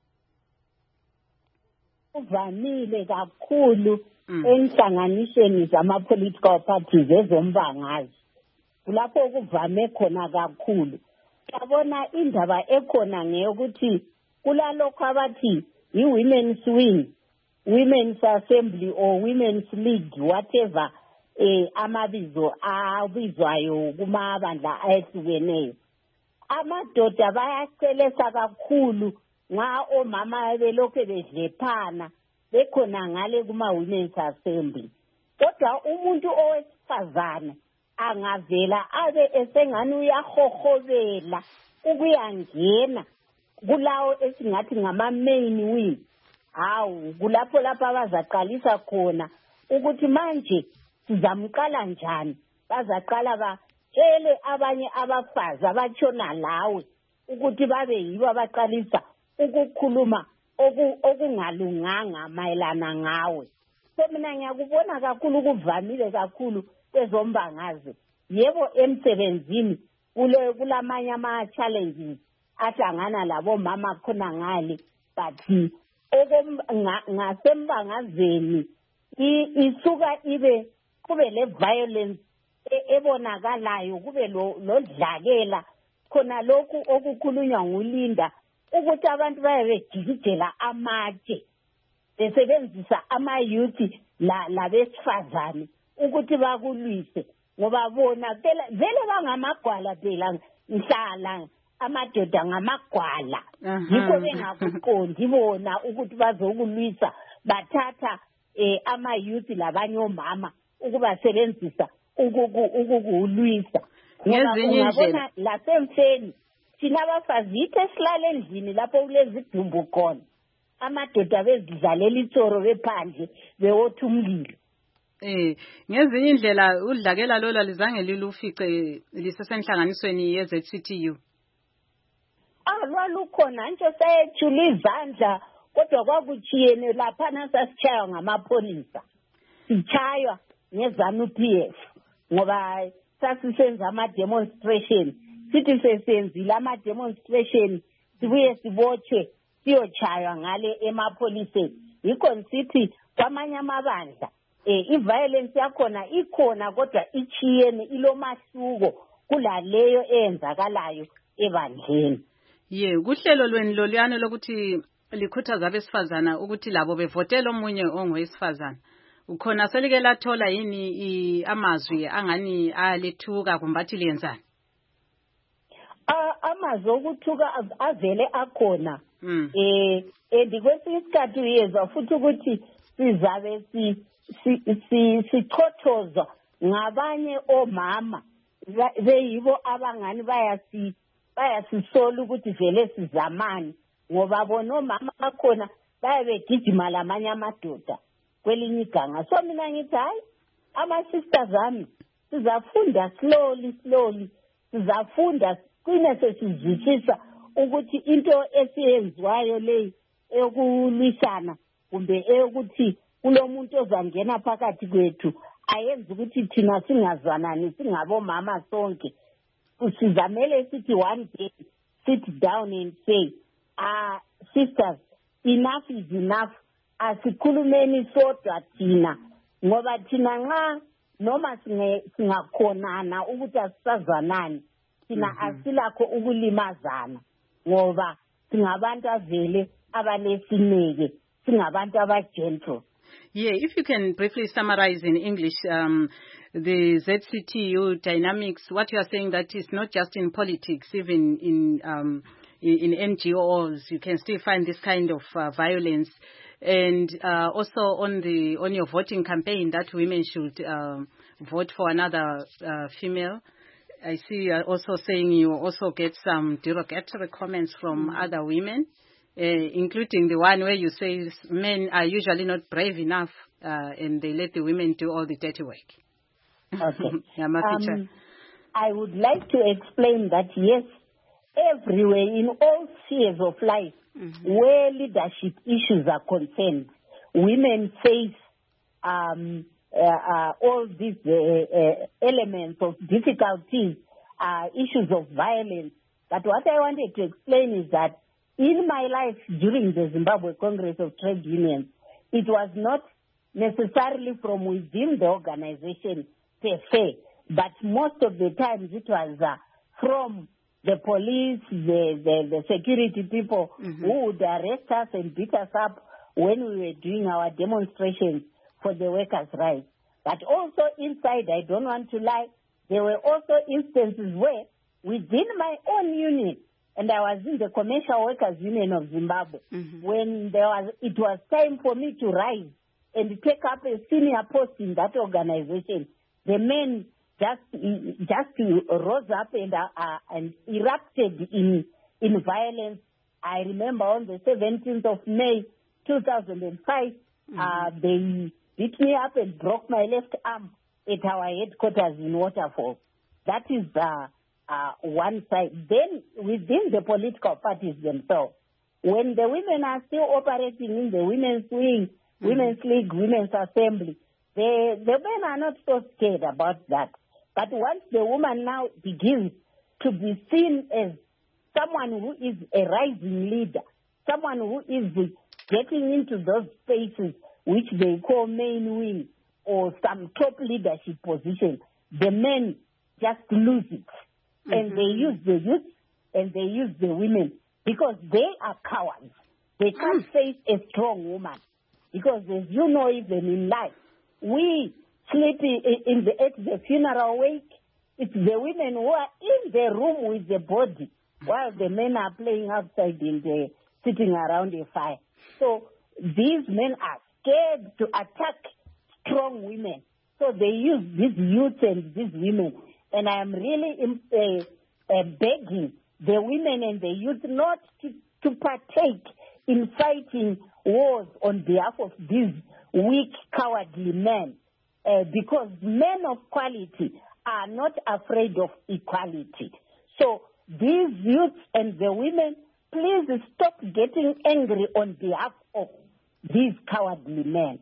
Uvamile kakhulu enhlanganisweni zama-political parties ezombangazi. Kulapho okuvame khona kakhulu. Yabona indaba ekhona ngeyokuthi kulalokho abathi i-women's wing. Women's Assembly or Women's League, whatever, amabizo abizwayo kumabandla ayehlukeneyo. Amadoda bayacelesa kakhulu nxa omama belokhe bedlephana bekhona ngale kuma Women's Assembly. Kodwa umuntu owesifazane angavela abe esengani uyahohobela ukuyangena kulawo esingathi ngama main wing. Hawu kulapho lapha bazaqalisa khona ukuthi manje sizamqala njani. Bazaqala batshele abanye abafazi abatshona lawe ukuthi babe yibo abaqalisa ukukhuluma okungalunganga mayelana ngawe. So mina ngiyakubona kakhulu kuvamile kakhulu kwezombangazi. Yebo emsebenzini kulamanye ama challenges ahlangana labo mama khona ngale, but ngasembangazeni isuka ibe kube le violence ebonakalayo, kube lodlakela khona lokhu okukhulunywa nguLinda ukuthi abantu bayabejikijela amatshe besebenzisa ama-youth labesifazane ukuthi bakulwise, ngoba bona vele bangamagwala phela nhlala amadoda ngamagwala. Yikho bengakuqondi bona ukuthi bazokulwisa, bathatha ama-youth labanye omama ukubasebenzisa ukukulwisa. Ngezinye indlela lasemfeni thina abafazi yitho esilala endlini lapho kulezidumbu khona, amadoda bezidlalela ithoro bephandle bewotha umlilo. Ngezinye indlela udlakela lola lizange lilufice lisesenhlanganisweni ye-ZCTU. Lwalukhona nje sayethula izandla, kodwa kwakuchiyene lapha nasasichaywa ngamapholisa. Sichaywa ngeZANU-PF ngoba sasisenza ama-demonstration. Sithi sesenzile ama-demonstration sibuye sibotshwe siyochaywa ngale emapholiseni. Yikho sithi kwamanye amabandla i-violence yakhona ikhona kodwa ichiyene, ilomahluko kulaleyo eyenzakalayo ebandleni. Kuhlelo lweni loluyana lokuthi likhuthaza abesifazana ukuthi labo bevotele omunye ongowesifazana. Ukhona selike lathola yini amazwi angani alethuka kumbathi lenzani? Amazwi okuthuka avele akhona. Kwesinye isikhathi uyezwa futhi ukuthi sizabe sichothozwa ngabanye omama beyibo abangani bayasisola ukuthi vele sizamani, ngoba bona omama bakhona bayabegijima lamanye amadoda kwelinye iganga. So mina ngithi hayi, ama-sisters ami sizafunda slowly, sizafunda kune sesizwisisa ukuthi into esiyenziwayo leyi eyokulwisana kumbe eyokuthi kulomuntu ozangena phakathi kwethu ayenzi ukuthi thina singazwanani singabomama sonke. Sizamele sithi one day sit down and say, sisters, enough is enough. Asikhulumeni sodwa thina, ngoba thina nxa noma singakhonana ukuthi asisazwanani, thina asilakho ukulimazana, ngoba singabantu avele abalesineke, singabantu abagentle. If you can briefly summarize in English the ZCTU dynamics, what you are saying that is not just in politics, even in NGOs, you can still find this kind of violence, and also on your voting campaign that women should vote for another female. I see you are also saying you also get some derogatory comments from other women, including the one where you say men are usually not brave enough and they let the women do all the dirty work. Okay. I would like to explain that, yes, everywhere in all spheres of life where leadership issues are concerned, women face all these elements of difficulties, issues of violence. But what I wanted to explain is that in my life during the Zimbabwe Congress of Trade Unions, it was not necessarily from within the organization per se, but most of the times it was from the police, the security people who would arrest us and beat us up when we were doing our demonstrations for the workers' rights. But also inside, I don't want to lie, there were also instances where within my own unit, and I was in the Commercial Workers Union of Zimbabwe, when it was time for me to rise and take up a senior post in that organization, the men just rose up and erupted in violence. I remember on the 17th of May, 2005, they beat me up and broke my left arm at our headquarters in Waterfall. That is one side. Then within the political parties themselves, when the women are still operating in the women's wing, women's league, women's assembly, the men are not so scared about that. But once the woman now begins to be seen as someone who is a rising leader, someone who is getting into those spaces which they call main wing or some top leadership position, the men just lose it. And they use the youth and they use the women because they are cowards. They can't face a strong woman. Because as you know, even in life, we sleep at the funeral wake. It's the women who are in the room with the body while the men are playing outside sitting around a fire. So these men are scared to attack strong women. So they use these youth and these women. And I am really begging the women and the youth not to partake in fighting wars on behalf of these weak, cowardly men. Because men of quality are not afraid of equality. So these youths and the women, please stop getting angry on behalf of these cowardly men.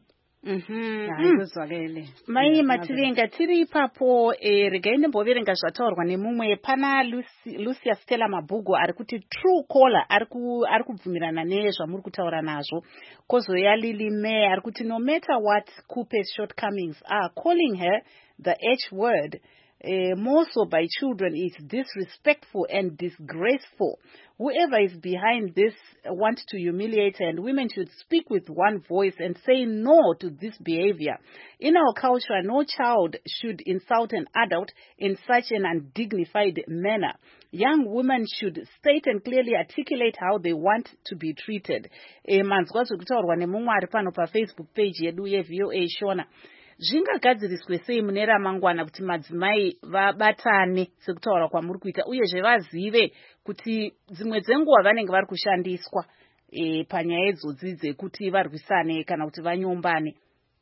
Mai Matilinga tiri ipapo regai ndimboverenga zvataurwa nemumwe pana Lucia Stella Mabhugo ari kuti true caller ari kubvumirana nezvamuri kutaura nazvo. Kozoya Lily May ari kuti no matter what Kupe's shortcomings are, calling her the H word more so by children is disrespectful and disgraceful. Whoever is behind this wants to humiliate her, and women should speak with one voice and say no to this behavior. In our culture, no child should insult an adult in such an undignified manner. Young women should state and clearly articulate how they want to be treated. Manzwa zvekutaurwa nemumwe ari pano paFacebook page yedu yeVOA Shona. Zvingagadziriswe sei mune ramangwana kuti madzimai vabatane sekutaura kwamuri kuita uyezve vazive kuti dzimwe dzenguva vanenge vari kushandiswa panyaya idzodzi dzekuti varwisane kana kuti vanyombane?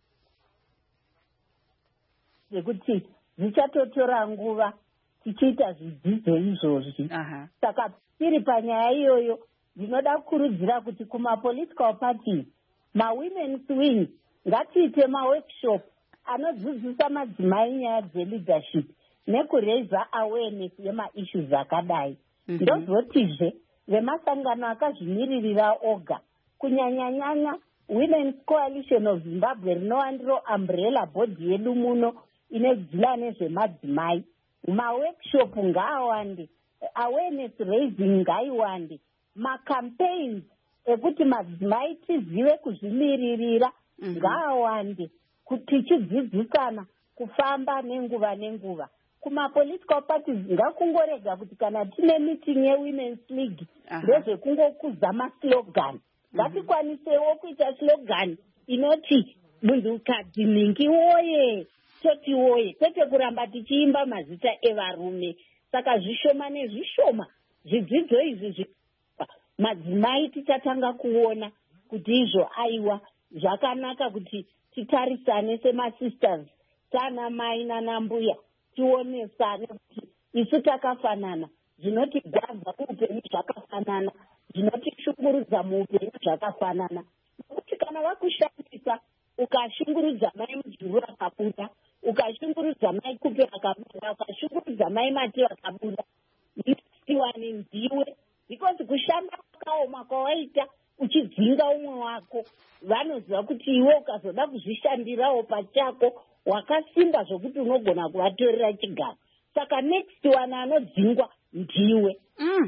Zekuti zvichatotora nguva tichiita zvidzidzo izvozvi. Saka tiri panyaya iyoyo ndinoda kukurudzira kuti kuma-political parties, ma-women's wing, ngatiite ma-workshop anodzidzisa madzimai nyaya dze-leadership nekuraise awareness yema-issues akadai. Ndozotizve vemasangano akazvimiririra oga, kunyanya-nyanya Women's Coalition of Zimbabwe rinova ndiro umbrella body yedu muno inodzila nezvemadzimai. Ma-workshop ngaawande, awareness raising ngaiwande, ma-campaigns ekuti madzimai tizive kuzvimiririra ngaawande, tichidzidzisana kufamba nenguva. Kuma-political parties ngakungorega kuti kana tine meeting ye-Women's League ndezvekungokuza ma-slogan. Ngatikwanisewo kuita slogan inoti munhukadzi ningi woye, toti woye, kwete kuramba tichiimba mazita evarume. Saka zvishoma nezvishoma zvidzidzo izvi madzimai tichatanga kuona kuti izvo aiwa zvakanaka kuti titarisane sema-sisters tana mai nana mbuya, tionesane kuti isu takafanana, zvinotigwadza muupenyu zvakafanana, zvinotishungurudza muupenyu zvakafanana. Nokuti kana vakushandisa ukashungurudza mai mujuru rakabuda, ukashungurudza mai kupe rakabuda, ukashungurudza mai mati rakabuda, ndisiwane ndiwe. Because kushanda kwakaoma kwawaita uchidzinga umwe wako, vanoziva kuti iwe ukazoda kuzvishandirawo pachako wakasimba zvokuti unogona kuvatorera chigaro. Saka next one anodzingwa ndiwe.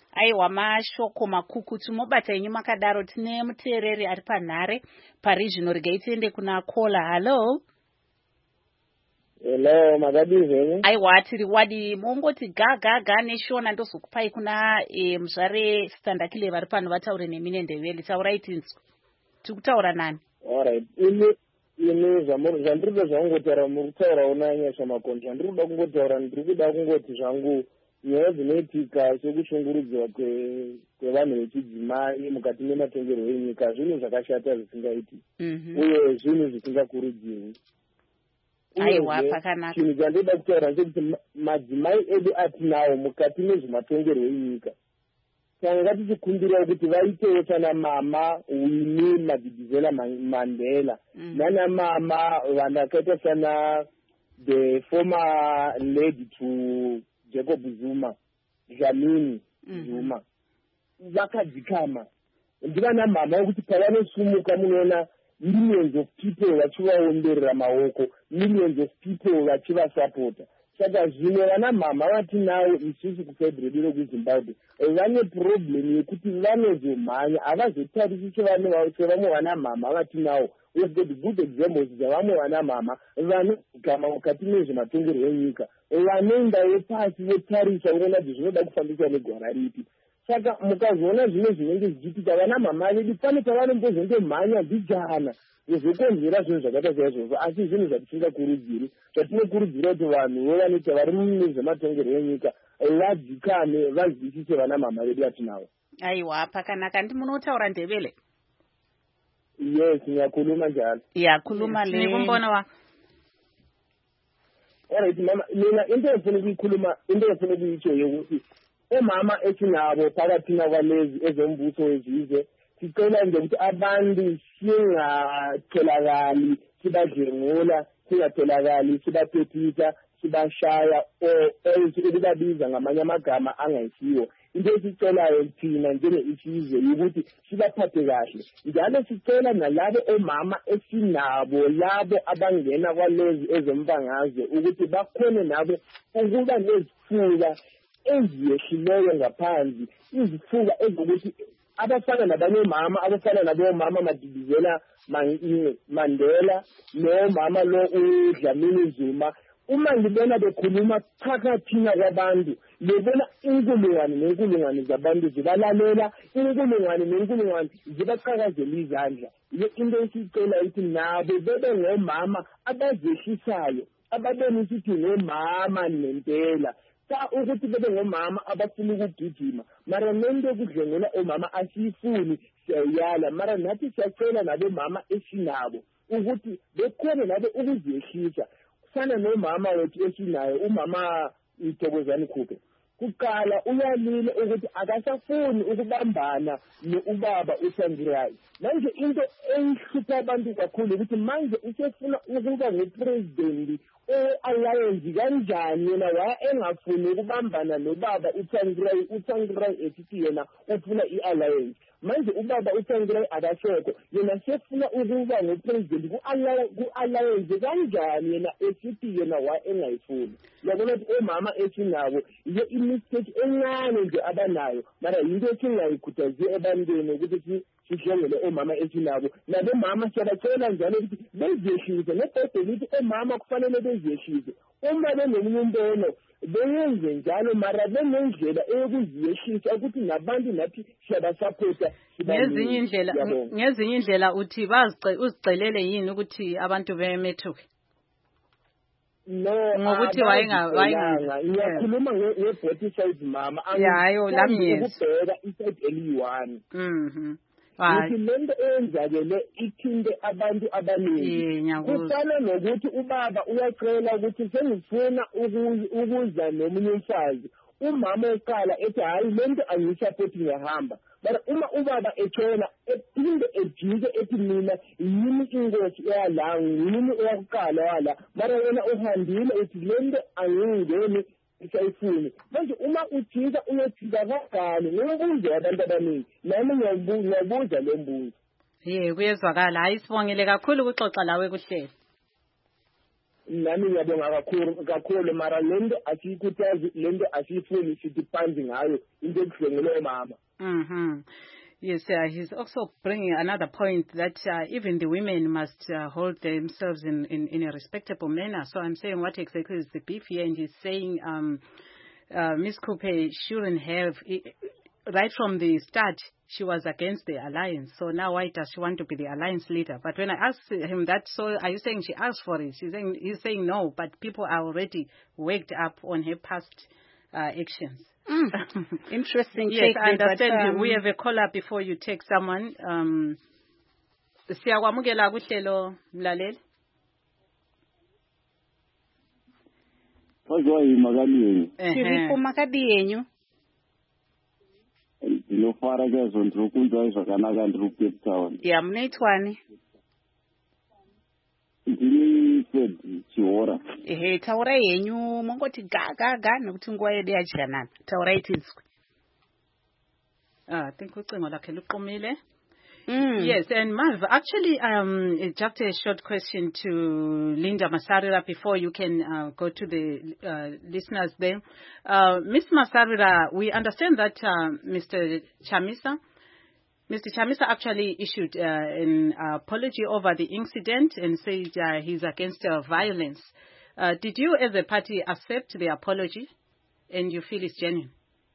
aiwa mashoko makukutu mobata yenyu makadaro. Tine muteereri ari panhare paRegional Rega tiende kuna Kola. Hello. Hello, makadizeni. Aiwa tiri wadi mongoti gaga neshona ndozokupai kuna muzvare Standakile vari pano vataure nemine Ndebele. Taurai tinzwa. Tikutaura nani? Alright. Ini zvandiri zvangotaura mukutaura unanyasha makonzo. Ndiri kuda kungoti zvangu nyaya dzinoitika sekushungurudzwa kwevanhu vechidzimai mukati mematongerwo enyika zvinhu zvakashata zvisingaiti uye zvinhu zvisingakurudzirwi. Aiwa pakanaka. Chinhu chandinoda kutaura ndechekuti madzimai edu atinawo mukati mezvematongerwo enyika tanga tichikumbira kuti vaitewo sana mama Winnie Madikizela Mandela nana mama vanakaita sana the former lady to Jacob Zuma, Dlamini Zuma. Vakadzikama. Ndivana mama wekuti pavanosumuka munoona millions of people vachivaomberera maoko, millions of people vachivasapota. Saka zvimwe vana mama vatinawo isusu kufederal rekuZimbabwe vane problem yekuti vanozomhanya havazotarisi sevamwe vana mama vatinawo. We've got good examples dzavamwe vana mama vanogama mukati mezvematongerwo enyika vanoendawo pasi votarisa kuona kuti zvinoda kufambiswa negwara ripi. Saka mukazoona zvimwe zvinenge zvichiitika vana mama vedu pane pavanombozondomhanya vijana vozokonzera zvinhu zvakaita saizvozvo asi zvinhu zvatisingakurudziri. Zvatinokurudzira kuti vanhu vovanoita vari muzvematongerwo enyika vadzikame vanzwisise vana mama vedu vatinavo. Aiwa pakanaka. Ndimunotaura Ndebele? Yes, ngiyakhuluma njalo. Yakhuluma le. Nikumbona wakho. Alright mama, mina into efuna ukuyitsho yokuthi omama esinabo phakathi kwalezi ezombuso wezizwe sicela nje ukuthi abantu singatholakali sibadlengula, singatholakali sibaphephisa, sibashaya ukubabiza ngamanye amagama angayisiwo. Into esicelayo thina njenge-isizwe ukuthi sibaphathe kahle. Njalo sicela nalabo omama esinabo labo abangena kwalezi ezombangazwe ukuthi bakhone nabo ukuba nezifuba eziyehlileyo ngaphansi, izifuba ezokuthi abafana nabanye omama abafana nabomama Madikizela Mandela nomama lo uDlamini Zuma. Uma ngibona bekhuluma phakathina kwabantu ngibona inkulungwane zabantu zibalalela, inkulungwane zibaqhakazela izandla. Into esicela ukuthi nabo bebe ngomama abazehlisayo, ababona ukuthi ngomama nempela. Ukuthi bebe ngomama abafuna ukugijima mara nento kudlengela omama asiyifuni siyayala mara nathi siyacela nabomama esinabo ukuthi bekhona nabo ukuzehlisa. Sana nomama wethu esinayo umama Mthokozani Khuphe kuqala uyalile ukuthi akasafuni ukubambana noubaba uSangirai. Manje into eyihlupha abantu kakhulu ukuthi manje usefuna ukuba ngupresident alliance kanjani yena waya engafuni ukubambana nobaba uSangirai ethi yena ufuna ialliance. Manje ubaba uSangirai akasekho yena sefuna ukuba ngupresident ku-alliance kanjani yena esithi yena waya engayifuni. Yabona ukuthi omama esinabo iyo imistake encane nje abanayo mara yinto esingayikhuthazi ebantwini ukuthi sihlengele omama esinabo. Nabomama siyabacela njalo ukuthi bezehlise nebhayibheli lithi omama kufanele bezehlise. Uma benomunye umbono beyenze njalo mara benendlela eyokuziyehlisa ukuthi nabantu nathi siyabasapota. Ngezinye indlela uthi uzicelele yini ukuthi abantu bemethuke? No, ngokuthi ngiyakhuluma ngebhoti size mama. Yayo lami ukubheka iside eliyi-one. Ukuthi lento eyenzakele ithinte abantu abaningi. Kufana nokuthi ubaba uyacela ukuthi sengifuna ukuza nomunye umfazi. Umama eqala ethi hayi lento angiyisapoti ngiyahamba. But uma ubaba etshona ephinde ejike ethi mina yini ingozi eyala yini eyakuqala wala mara wena uhambile uthi lento angingeni isayifuni. Manje uma ujika uyojika kangani ngokubuza abantu abaningi nami ngiyabuza lo mbuzo. Kuyezwakala. Hayi sibongele kakhulu ukuxoxa lawe kuhlelo. nami ngiyabonga kakhulu mara lento asiyikutazi lento asiyifuni sithi phansi ngayo into ekudlengele mama. Yes, he's also bringing another point that even the women must hold themselves in a respectable manner. So I'm saying, what exactly is the beef here? And he's saying Ms. Kupe shouldn't have, right from the start, she was against the alliance. So now why does she want to be the alliance leader? But when I asked him that, so are you saying she asked for it? He's saying no, but people are already waked up on her past actions. Interesting. Yes, I understand. We have a caller before you take someone. Siyakwamukela kuhlelo mlaleli. Tiripo makadi yenyu. Ndinofara chaizvo ndiri kunzwai zvakanaka ndiri kuCape Town. Ya, munoitwani? Ndini Fred Chihora. Ehe, taura yenyu mongoti gaga nekuti nguva yedu yadyanana. Taurai tinzwe. I think ucingo lakhe luqumile. Yes, and Marv, actually, just a short question to Linda Masarira before you can go to the listeners there. Ms. Masarira, we understand that Mr. Chamisa actually issued an apology over the incident and said he's against violence. Did you as a party accept the apology and you feel it's genuine?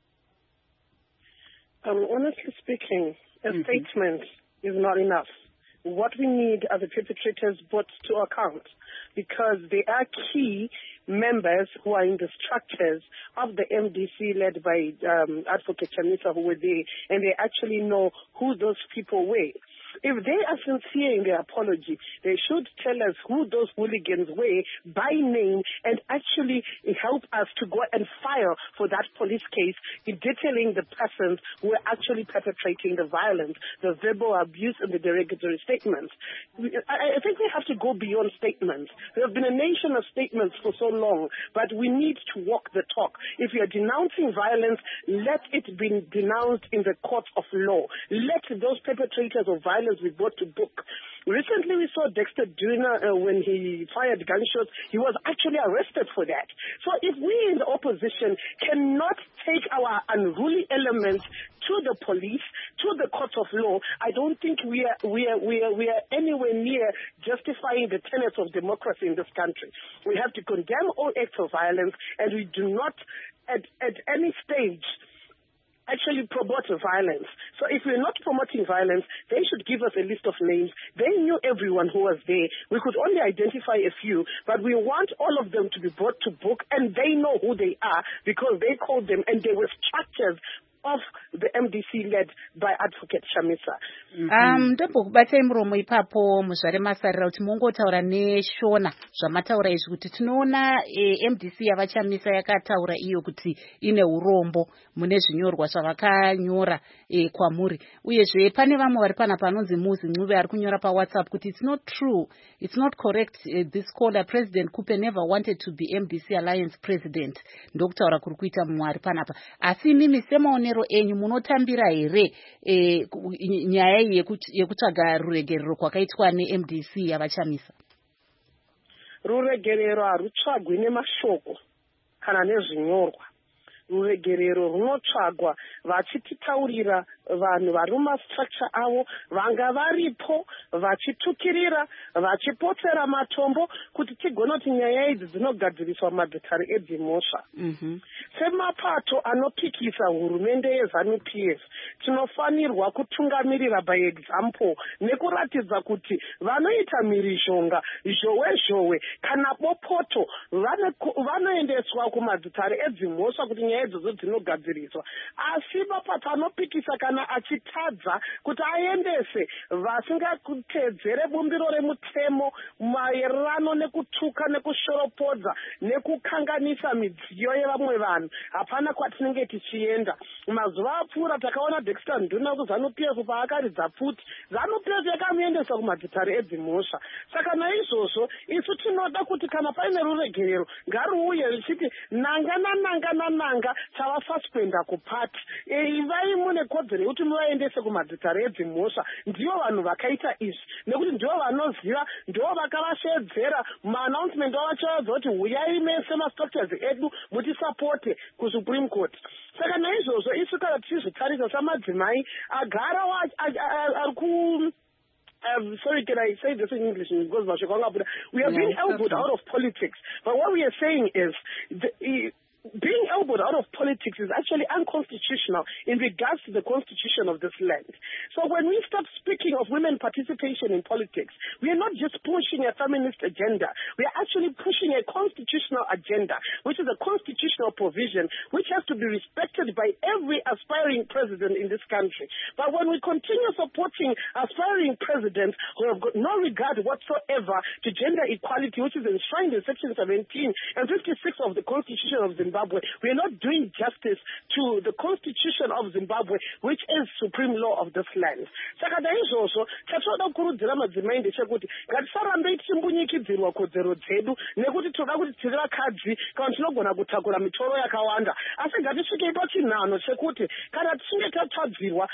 Honestly speaking, a statement is not enough. What we need are the perpetrators brought to account, because they are key members who are in the structures of the MDC led by Advocate Chamisa, who were there, and they actually know who those people were. If they are sincere in their apology, they should tell us who those hooligans were by name and actually help us to go and file for that police case in detailing the persons who were actually perpetrating the violence, the verbal abuse, and the derogatory statements. I think we have to go beyond statements. We have been a nation of statements for so long, but we need to walk the talk. If we are denouncing violence, let it be denounced in the court of law. Let those perpetrators of violence be brought to book. Recently, we saw Dexter Duna when he fired gunshots. He was actually arrested for that. So if we in the opposition cannot take our unruly elements to the police, to the court of law, I don't think we are anywhere near justifying the tenets of democracy in this country. We have to condemn all acts of violence, and we do not at any stage actually promote violence. So if we're not promoting violence, they should give us a list of names. They knew everyone who was there. We could only identify a few, but we want all of them to be brought to book, and they know who they are because they called them, and they were structures of the MDC led by Advocate Chamisa. Ndobokubata muromo ipapo muzvare Masarira kuti mongotaura neshona zvamataura izvi kuti tinoona MDC yavachamisa yakataura iyo kuti ine urombo mune zvinyorwa zvavakanyora kwamuri, uyezve pane vamwe vari pana panonzi Muzi Ncube ari kunyora paWhatsApp kuti it's not true, it's not correct, this caller President Kupe never wanted to be MDC Alliance president. Ndokutaura kuri kuita mumwe ari panapa, asi mimi semaonero enyu munotambira here nyaya yekutsvaga ruregerero kwakaitwa neMDC yavachamisa? Ruregerero harutsvagwi nemashoko kana nezvinyorwa. Ruregerero runotsvagwa vachititaurira vanhu vari mumastructure avo, vanga varipo vachitukirira, vachipotsera matombo kuti tigonoti nyaya idzi dzinogadziriswa mabhekari edzimhosva. Semapato anopikisa hurumende yeZANU-PF, tinofanirwa kutungamirira by example nekuratidza kuti vanoita mhirizhonga zhowe kana bopoto vanoendeswa kumabhekari edzimhosva kuti nyaya idzodzo dzinogadziriswa. Asi mapato anopikisa kana achitadza kuti aendese vasingakutedzere bumbiro remutemo maererano nekutuka nekushoropodza nekukanganisa midziyo yevamwe vanhu, hapana kwatinenge tichienda. Mazuva apfuura takaona Dexter Nduna kuZANU-PF paakaridza pfuti, ZANU-PF yakamuendesa kumabhitari edzimhosva. Saka naizvozvo isu tinoda kuti kana paine ruregerero ngaruuye richiti nanga tavasuspenda kupati. Ivai mune kodzero yekuti muvaendese kumadzitare edzimhosva ndivo vanhu vakaita izvi, nekuti ndivo vanoziva, ndivo vakavashedzera maannouncement avachaudza kuti huyai mese mastructures edu mutisapote kusupreme court. Saka naizvozvo isu kana tichizvitarisa samadzimai agara ari ku sorry, can I say this in English? Because we are being elbowed out of politics. But what we are saying is being elbowed out of politics is actually unconstitutional in regards to the constitution of this land. So when we start speaking of women participation in politics, we are not just pushing a feminist agenda. We are actually pushing a constitutional agenda, which is a constitutional provision which has to be respected by every aspiring president in this country. But when we continue supporting aspiring presidents who have got no regard whatsoever to gender equality, which is enshrined in Section 17 and 56 of the Constitution of Zimbabwe, we are not doing justice to the Constitution of Zimbabwe, which is supreme law of this land. Saka naizvozvo tatoda kukurudzira madzimai ndechekuti ngatisarambe tichimbunyikidzirwa kodzero dzedu nekuti toda kuti tiri vakadzi kana tinogona kutakura mitoro yakawanda, asi ngatisvikei pachinhano chekuti kana tichinge tatadzirwa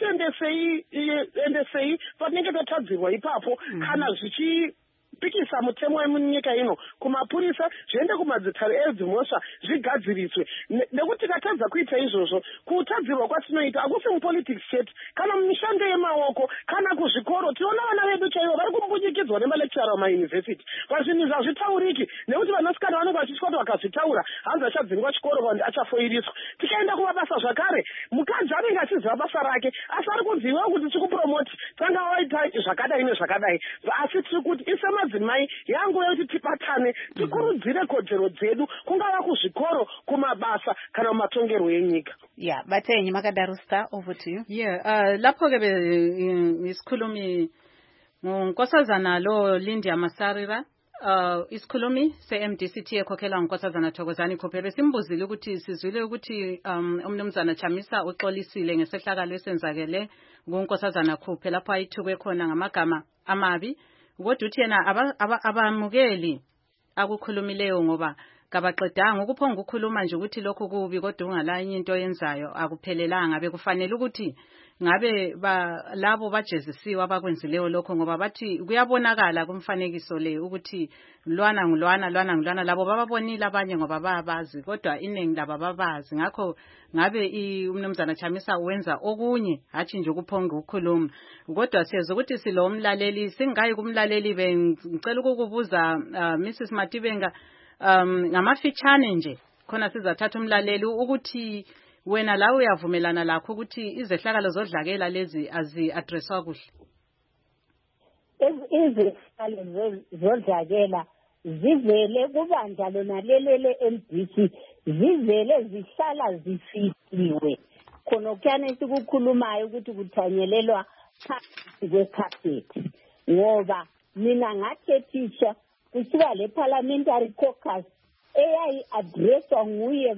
ngatiendesei patinenge tatadzirwa ipapo kana pikisa mutemo wemunyika ino kumapurisa zviende kumadzitare edzimhosva zvigadziriswe, nekuti tikatadza kuita izvozvo kutadzirwa kwatinoita akusi mupolitics chete, kana mumishando yemaoko kana kuzvikoro tinoona vana vedu chaivo vari kumbunyikidzwa nemalekchara mumayunivhesiti pazvinhu zvazvitauriki, nekuti vanasikana vanenge vachitya kuti vakazvitaura hanzi achadzingwa chikoro kandi achafoiriswa. Tikaenda kumabasa zvakare, mukadzi anenge achiziva basa rake asi ari kuziva kuti tikupromoti tanga waita zvakadai nezvakadai, asi tiri kuti madzimai yangu yekuti tibatane tikurudzire kodzero dzedu kungava kuzvikoro, kumabasa kana mumatongero enyika. Yeah, Batenyi Makadaro Star, over to you. Yeah, lapho ke isikhulumi ngonkosazana lo Lindia Masarira, isikhulumi se-MDCT ekhokhelwa ngonkosazana Thokozani Khophe simbuzile ukuthi sizwile ukuthi umnumzana Chamisa uxolisile ngesehlakalo esenzakele ngonkosazana Khophe lapho ayithukwe khona ngamagama amabi, kodwa uthi yena abamukeli akukhulumileyo ngoba kabaqedanga ukuphonga ukukhuluma nje ukuthi lokho kubi kodwa ungalanye into yenzayo akuphelelanga. Bekufanele ukuthi ngabe labo bajezisiwe abakwenzileyo lokho, ngoba bathi kuyabonakala kumfanekiso le ukuthi lwana labo bababonile abanye ngoba babazi, kodwa iningi laba babazi. Ngakho ngabe umnumzana Chamisa wenza okunye hathi nje ukuphonga ukukhuluma. Kodwa siyazi ukuthi silo umlaleli, singayi kumlaleli bengicela ukukubuza Mrs Matibenga ngamafitshane nje khona sizathatha umlaleli ukuthi wena la uyavumelana lakho ukuthi izehlakalo zodlakela lezi azi-addresswa kuhle. Izehlakalo zodlakela zivele kubandla lona lelele MDC, zivele zihlala zifihliwe khona kuyane sikukhulumayo ukuthi kuthanyelelwa phansi kwekhaphethi, ngoba mina ngathethisha kusuka le parliamentary caucus eyayi-addresswa nguye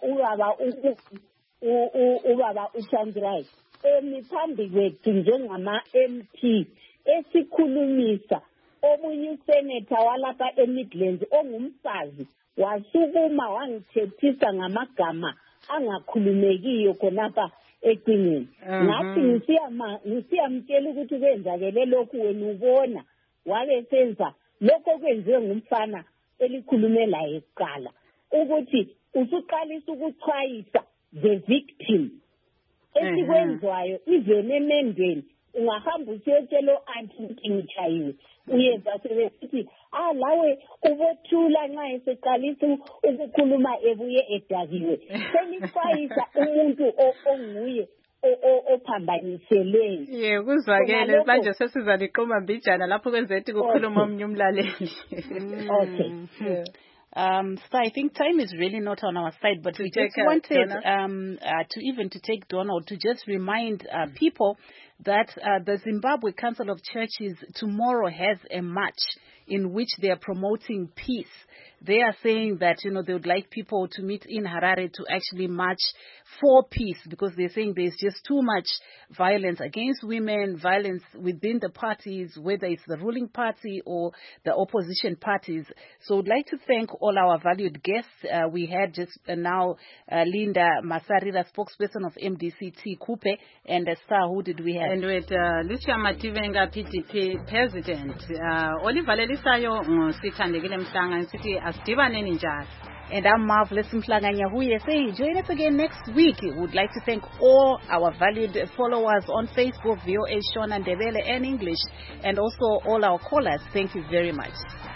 ubaba uChandrai phambi kwethu njengama-MP esikhulumisa omunye useneta walapha eMidlands ongumfazi wasukuma wangithethisa ngamagama angakhulumekiyo khonapha ecingweni. Ngathi ngisiyamtshela ukuthi kwenzakele lokhu wena ubona wabe senza lokho kwenziwe ngumfana elikhulume la eqala ukuthi usuqalisa ukuchwayisa the victim esikwenzwayo even emendweni. Ungahamba usiyotshela anti ngichayiwe uyeza sebesithi lawe ubothula nxa eseqalisa ukukhuluma ebuye edakiwe senichwayisa umuntu onguye ophambaniseleyo. Kuzwakele manje sesizaliqoma mbijana lapho kwenzethi kukhuluma omnye umlaleli. Okay. So I think time is really not on our side, but we just wanted to take Donna, or to just remind people that the Zimbabwe Council of Churches tomorrow has a march in which they are promoting peace. They are saying that, they would like people to meet in Harare to actually march for peace, because they're saying there's just too much violence against women, violence within the parties, whether it's the ruling party or the opposition parties. So I'd like to thank all our valued guests. We had just now Linda Masarira, spokesperson of MDC-T Kupe, and Star, who did we have? And with Lucia Mativenga, PDP president. Oliver Lelisayo, Sithandekile Mhlanga, City Asdibaneni njalo. And I'm Marvelous Mhlanganya Huye saying join us again next week. We would like to thank all our valued followers on Facebook, VOA Shona Ndebele and English, and also all our callers. Thank you very much.